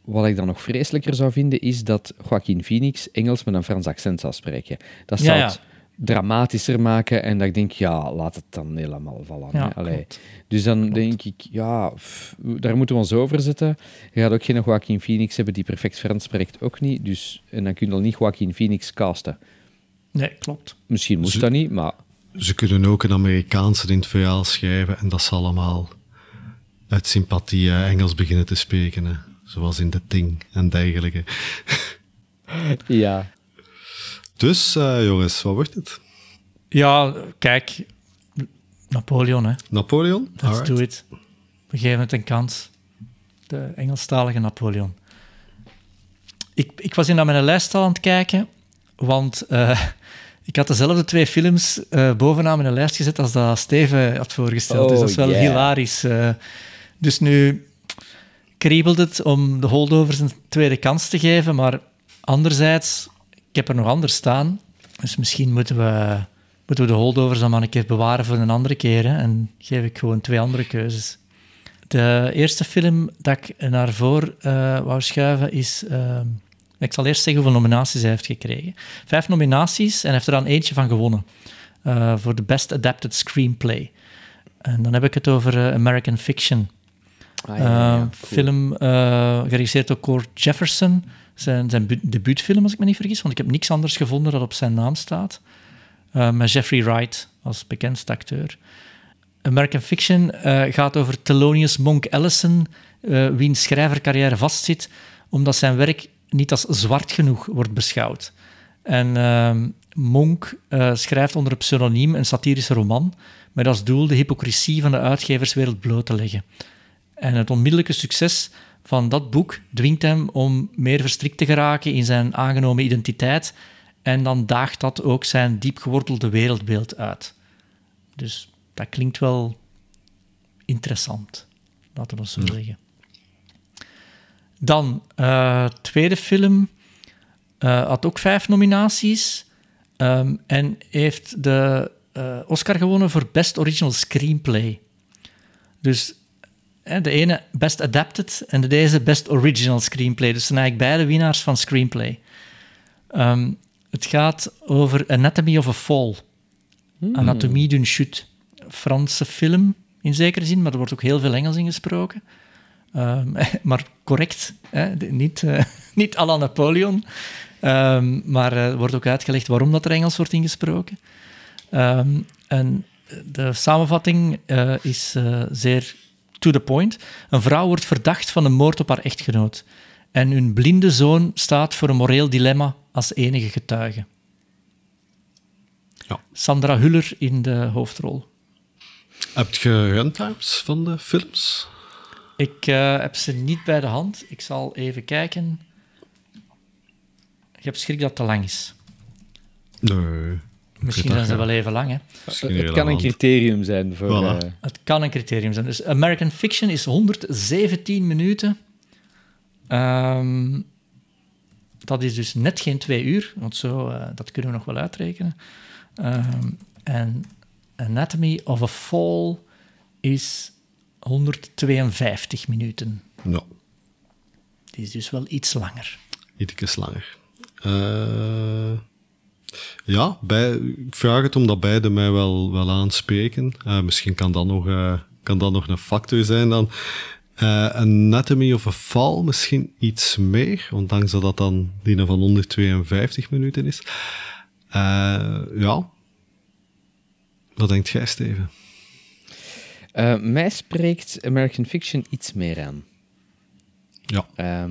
wat ik dan nog vreselijker zou vinden, is dat Joaquin Phoenix Engels met een Frans accent zou spreken. Dat zou het dramatischer maken en dat ik denk, ja, laat het dan helemaal vallen. Ja, dus dan denk ik, ja, daar moeten we ons over zetten. Je gaat ook geen Joaquin Phoenix hebben die perfect Frans spreekt, ook niet. Dus, en dan kun je al niet Joaquin Phoenix casten. Nee, klopt. Misschien moest dat niet, maar... Ze kunnen ook een Amerikaanse in het verhaal schrijven en dat ze allemaal uit sympathie Engels beginnen te spreken. Hè. Zoals in The Thing en dergelijke. Ja. Dus, jongens, wat wordt het? Ja, kijk. Napoleon, hè. Napoleon? Let's do it. We geven het een kans. De Engelstalige Napoleon. Ik was naar mijn lijst al aan het kijken, want ik had dezelfde 2 films bovenaan mijn lijst gezet als dat Steven had voorgesteld. Dus dat is wel hilarisch. Dus nu kriebelt het om de holdovers een tweede kans te geven, maar anderzijds, ik heb er nog anders staan, dus misschien moeten we de holdovers dan maar een keer bewaren voor een andere keer, hè, en geef ik gewoon 2 andere keuzes. De eerste film dat ik naar voren wou schuiven is... ik zal eerst zeggen hoeveel nominaties hij heeft gekregen. 5 nominaties en hij heeft er dan eentje van gewonnen. Voor de Best Adapted Screenplay. En dan heb ik het over American Fiction. Cool. Film geregisseerd door Cord Jefferson. Zijn debuutfilm, als ik me niet vergis, want ik heb niks anders gevonden dat op zijn naam staat. Met Jeffrey Wright als bekendste acteur. American Fiction gaat over Thelonious Monk Ellison, wiens schrijvercarrière vastzit, omdat zijn werk niet als zwart genoeg wordt beschouwd. En Monk schrijft onder een pseudoniem een satirische roman, met als doel de hypocrisie van de uitgeverswereld bloot te leggen. En het onmiddellijke succes van dat boek dwingt hem om meer verstrikt te geraken in zijn aangenomen identiteit, en dan daagt dat ook zijn diepgewortelde wereldbeeld uit. Dus dat klinkt wel interessant, laten we dat zo zeggen. Dan, tweede film, had ook 5 nominaties en heeft de Oscar gewonnen voor Best Original Screenplay. Dus de ene Best Adapted en de deze Best Original Screenplay. Dus zijn eigenlijk beide winnaars van Screenplay. Het gaat over Anatomy of a Fall. Anatomie d'une chute. Franse film, in zekere zin, maar er wordt ook heel veel Engels in gesproken. Maar correct, hè? Niet à la Napoleon. Maar er wordt ook uitgelegd waarom dat er Engels wordt ingesproken. En de samenvatting is zeer to the point. Een vrouw wordt verdacht van een moord op haar echtgenoot. En hun blinde zoon staat voor een moreel dilemma als enige getuige. Ja. Sandra Hüller in de hoofdrol. Heb je runtimes van de films? Ik heb ze niet bij de hand. Ik zal even kijken. Ik heb schrik dat het te lang is. Nee. Misschien zijn ze wel even lang, hè? Het kan een criterium zijn voor... Voilà. Het kan een criterium zijn. Dus American Fiction is 117 minuten. Dat is dus net geen 2 uur, want zo, dat kunnen we nog wel uitrekenen. En Anatomy of a Fall is 152 minuten. Ja. Die is dus wel iets langer. Ietsjes langer. Ja, ik vraag het omdat beide mij wel aanspreken. Misschien kan dat nog een factor zijn dan. Anatomy of a Fall misschien iets meer, ondanks dat dat dan die van 152 minuten is. Ja. Wat denkt jij, Steven? Mij spreekt American Fiction iets meer aan. Ja.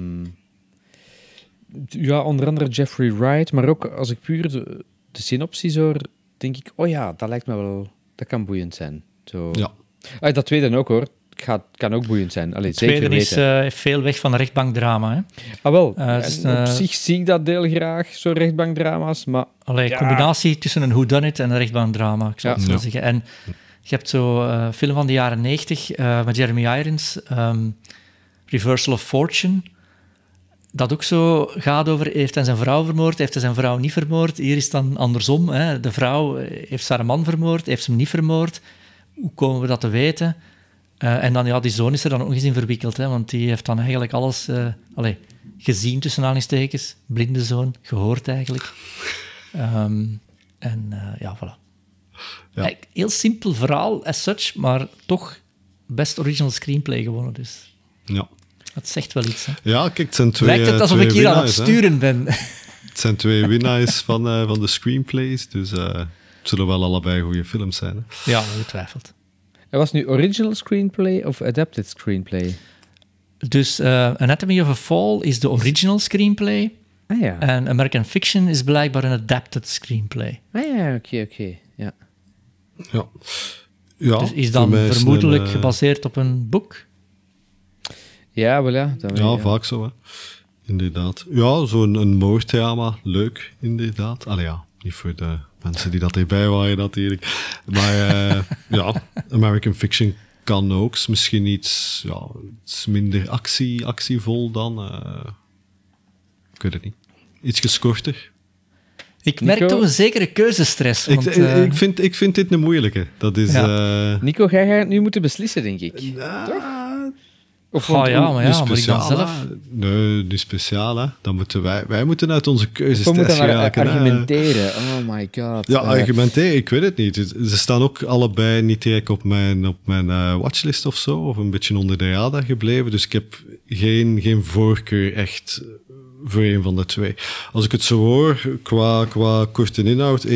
Ja, onder andere Jeffrey Wright, maar ook als ik puur de synopsis hoor, denk ik, oh ja, dat lijkt me wel, dat kan boeiend zijn. Zo. Ja. Dat tweede ook hoor, kan ook boeiend zijn. Allee, het tweede zeker is veel weg van rechtbankdrama. Hè? Ah wel, op zich zie ik dat heel graag, zo rechtbankdrama's, maar... Combinatie tussen een whodunit en een rechtbankdrama, ik zou het zo zeggen. En je hebt zo'n film van de jaren 90 met Jeremy Irons, Reversal of Fortune, dat ook zo gaat over, heeft hij zijn vrouw vermoord, heeft hij zijn vrouw niet vermoord? Hier is het dan andersom. Hè? De vrouw heeft haar man vermoord, heeft ze hem niet vermoord. Hoe komen we dat te weten? En dan, ja, die zoon is er dan ook eens in verwikkeld, hè, want die heeft dan eigenlijk alles gezien, tussen aanhalingstekens. Blinde zoon, gehoord eigenlijk. Ja, voilà. Ja. Heel simpel verhaal, as such, maar toch best original screenplay gewonnen, dus... Ja. Dat zegt wel iets, hè. Ja, kijk, het zijn twee... Lijkt het alsof ik hier aan het sturen ben. Het zijn 2 winnaars van de screenplays, dus het zullen wel allebei goede films zijn. Hè? Ja, ongetwijfeld. En was nu original screenplay of adapted screenplay? Dus Anatomy of a Fall is de original screenplay. Ah ja. En American Fiction is blijkbaar een adapted screenplay. Ah ja, oké. Ja. Ja, Dus is dan vermoedelijk gebaseerd op een boek? Ja, wel ja. Ja, vaak zo, hè. Inderdaad. Ja, zo'n moorddrama, leuk, inderdaad. Allee, ja, niet voor de mensen die dat erbij waren natuurlijk. Maar ja, American Fiction kan ook. Is misschien iets minder actievol dan... ik weet het niet. Iets geskorter. Ik merk toch een zekere keuzestress. Want, ik vind dit een moeilijke. Dat is... Nico, jij gaat het nu moeten beslissen, denk ik. Toch? Of maar ik dan zelf... Nee, niet speciaal, hè. Dan moeten wij moeten uit onze keuzes argumenteren. Oh my god. Ja, argumenteren, ik weet het niet. Ze staan ook allebei niet direct op mijn watchlist of zo, of een beetje onder de radar gebleven, dus ik heb geen voorkeur echt voor een van de twee. Als ik het zo hoor, qua korte inhoud,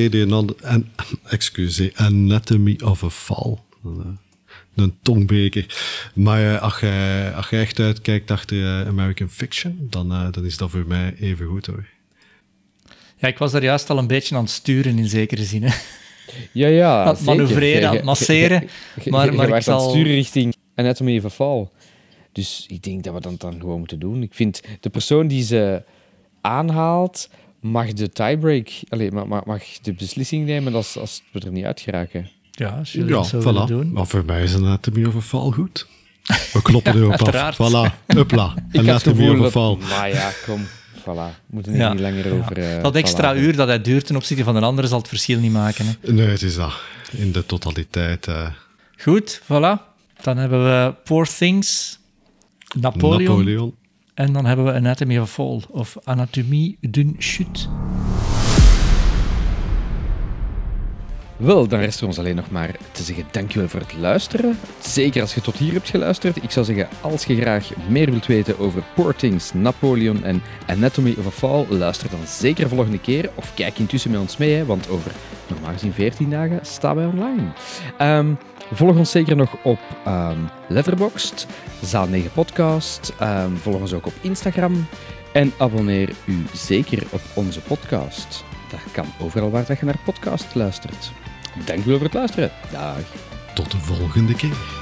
Anatomy of a Fall. Een tongbreker. Maar als je echt uitkijkt achter American Fiction, dan is dat voor mij even goed, hoor. Ja, ik was daar juist al een beetje aan het sturen, in zekere zin. Hè. Ja, aan het manoeuvreren, aan het masseren. Maar je ik zal... aan het sturen richting Anatomy of a Fall. Dus ik denk dat we dat dan gewoon moeten doen. Ik vind, de persoon die ze aanhaalt, mag de tiebreak... mag de beslissing nemen als we er niet uit geraken. Ja, als jullie dat zo willen doen. Maar voor mij is Anatomy of a Fall goed. We kloppen erop af. Voilà, hupla. Anatomy of a Fall. Maar ja, kom. Voilà. We moeten er niet langer over... dat extra uur dat hij duurt ten opzichte van de andere zal het verschil niet maken. Hè. Nee, het is dat. In de totaliteit. Goed, voilà. Dan hebben we Poor Things, Napoleon. En dan hebben we Anatomy of a Fall, of Anatomie d'une chute. Wel, dan rest er ons alleen nog maar te zeggen dankjewel voor het luisteren. Zeker als je tot hier hebt geluisterd. Ik zou zeggen, als je graag meer wilt weten over Poor Things, Napoleon en Anatomy of a Fall, luister dan zeker de volgende keer. Of kijk intussen met ons mee, hè, want over normaal gezien 14 dagen staan wij online. Volg ons zeker nog op Letterboxd, Zaal 9 Podcast. Volg ons ook op Instagram. En abonneer u zeker op onze podcast. Dat kan overal waar je naar podcast luistert. Dank u wel voor het luisteren. Dag. Tot de volgende keer.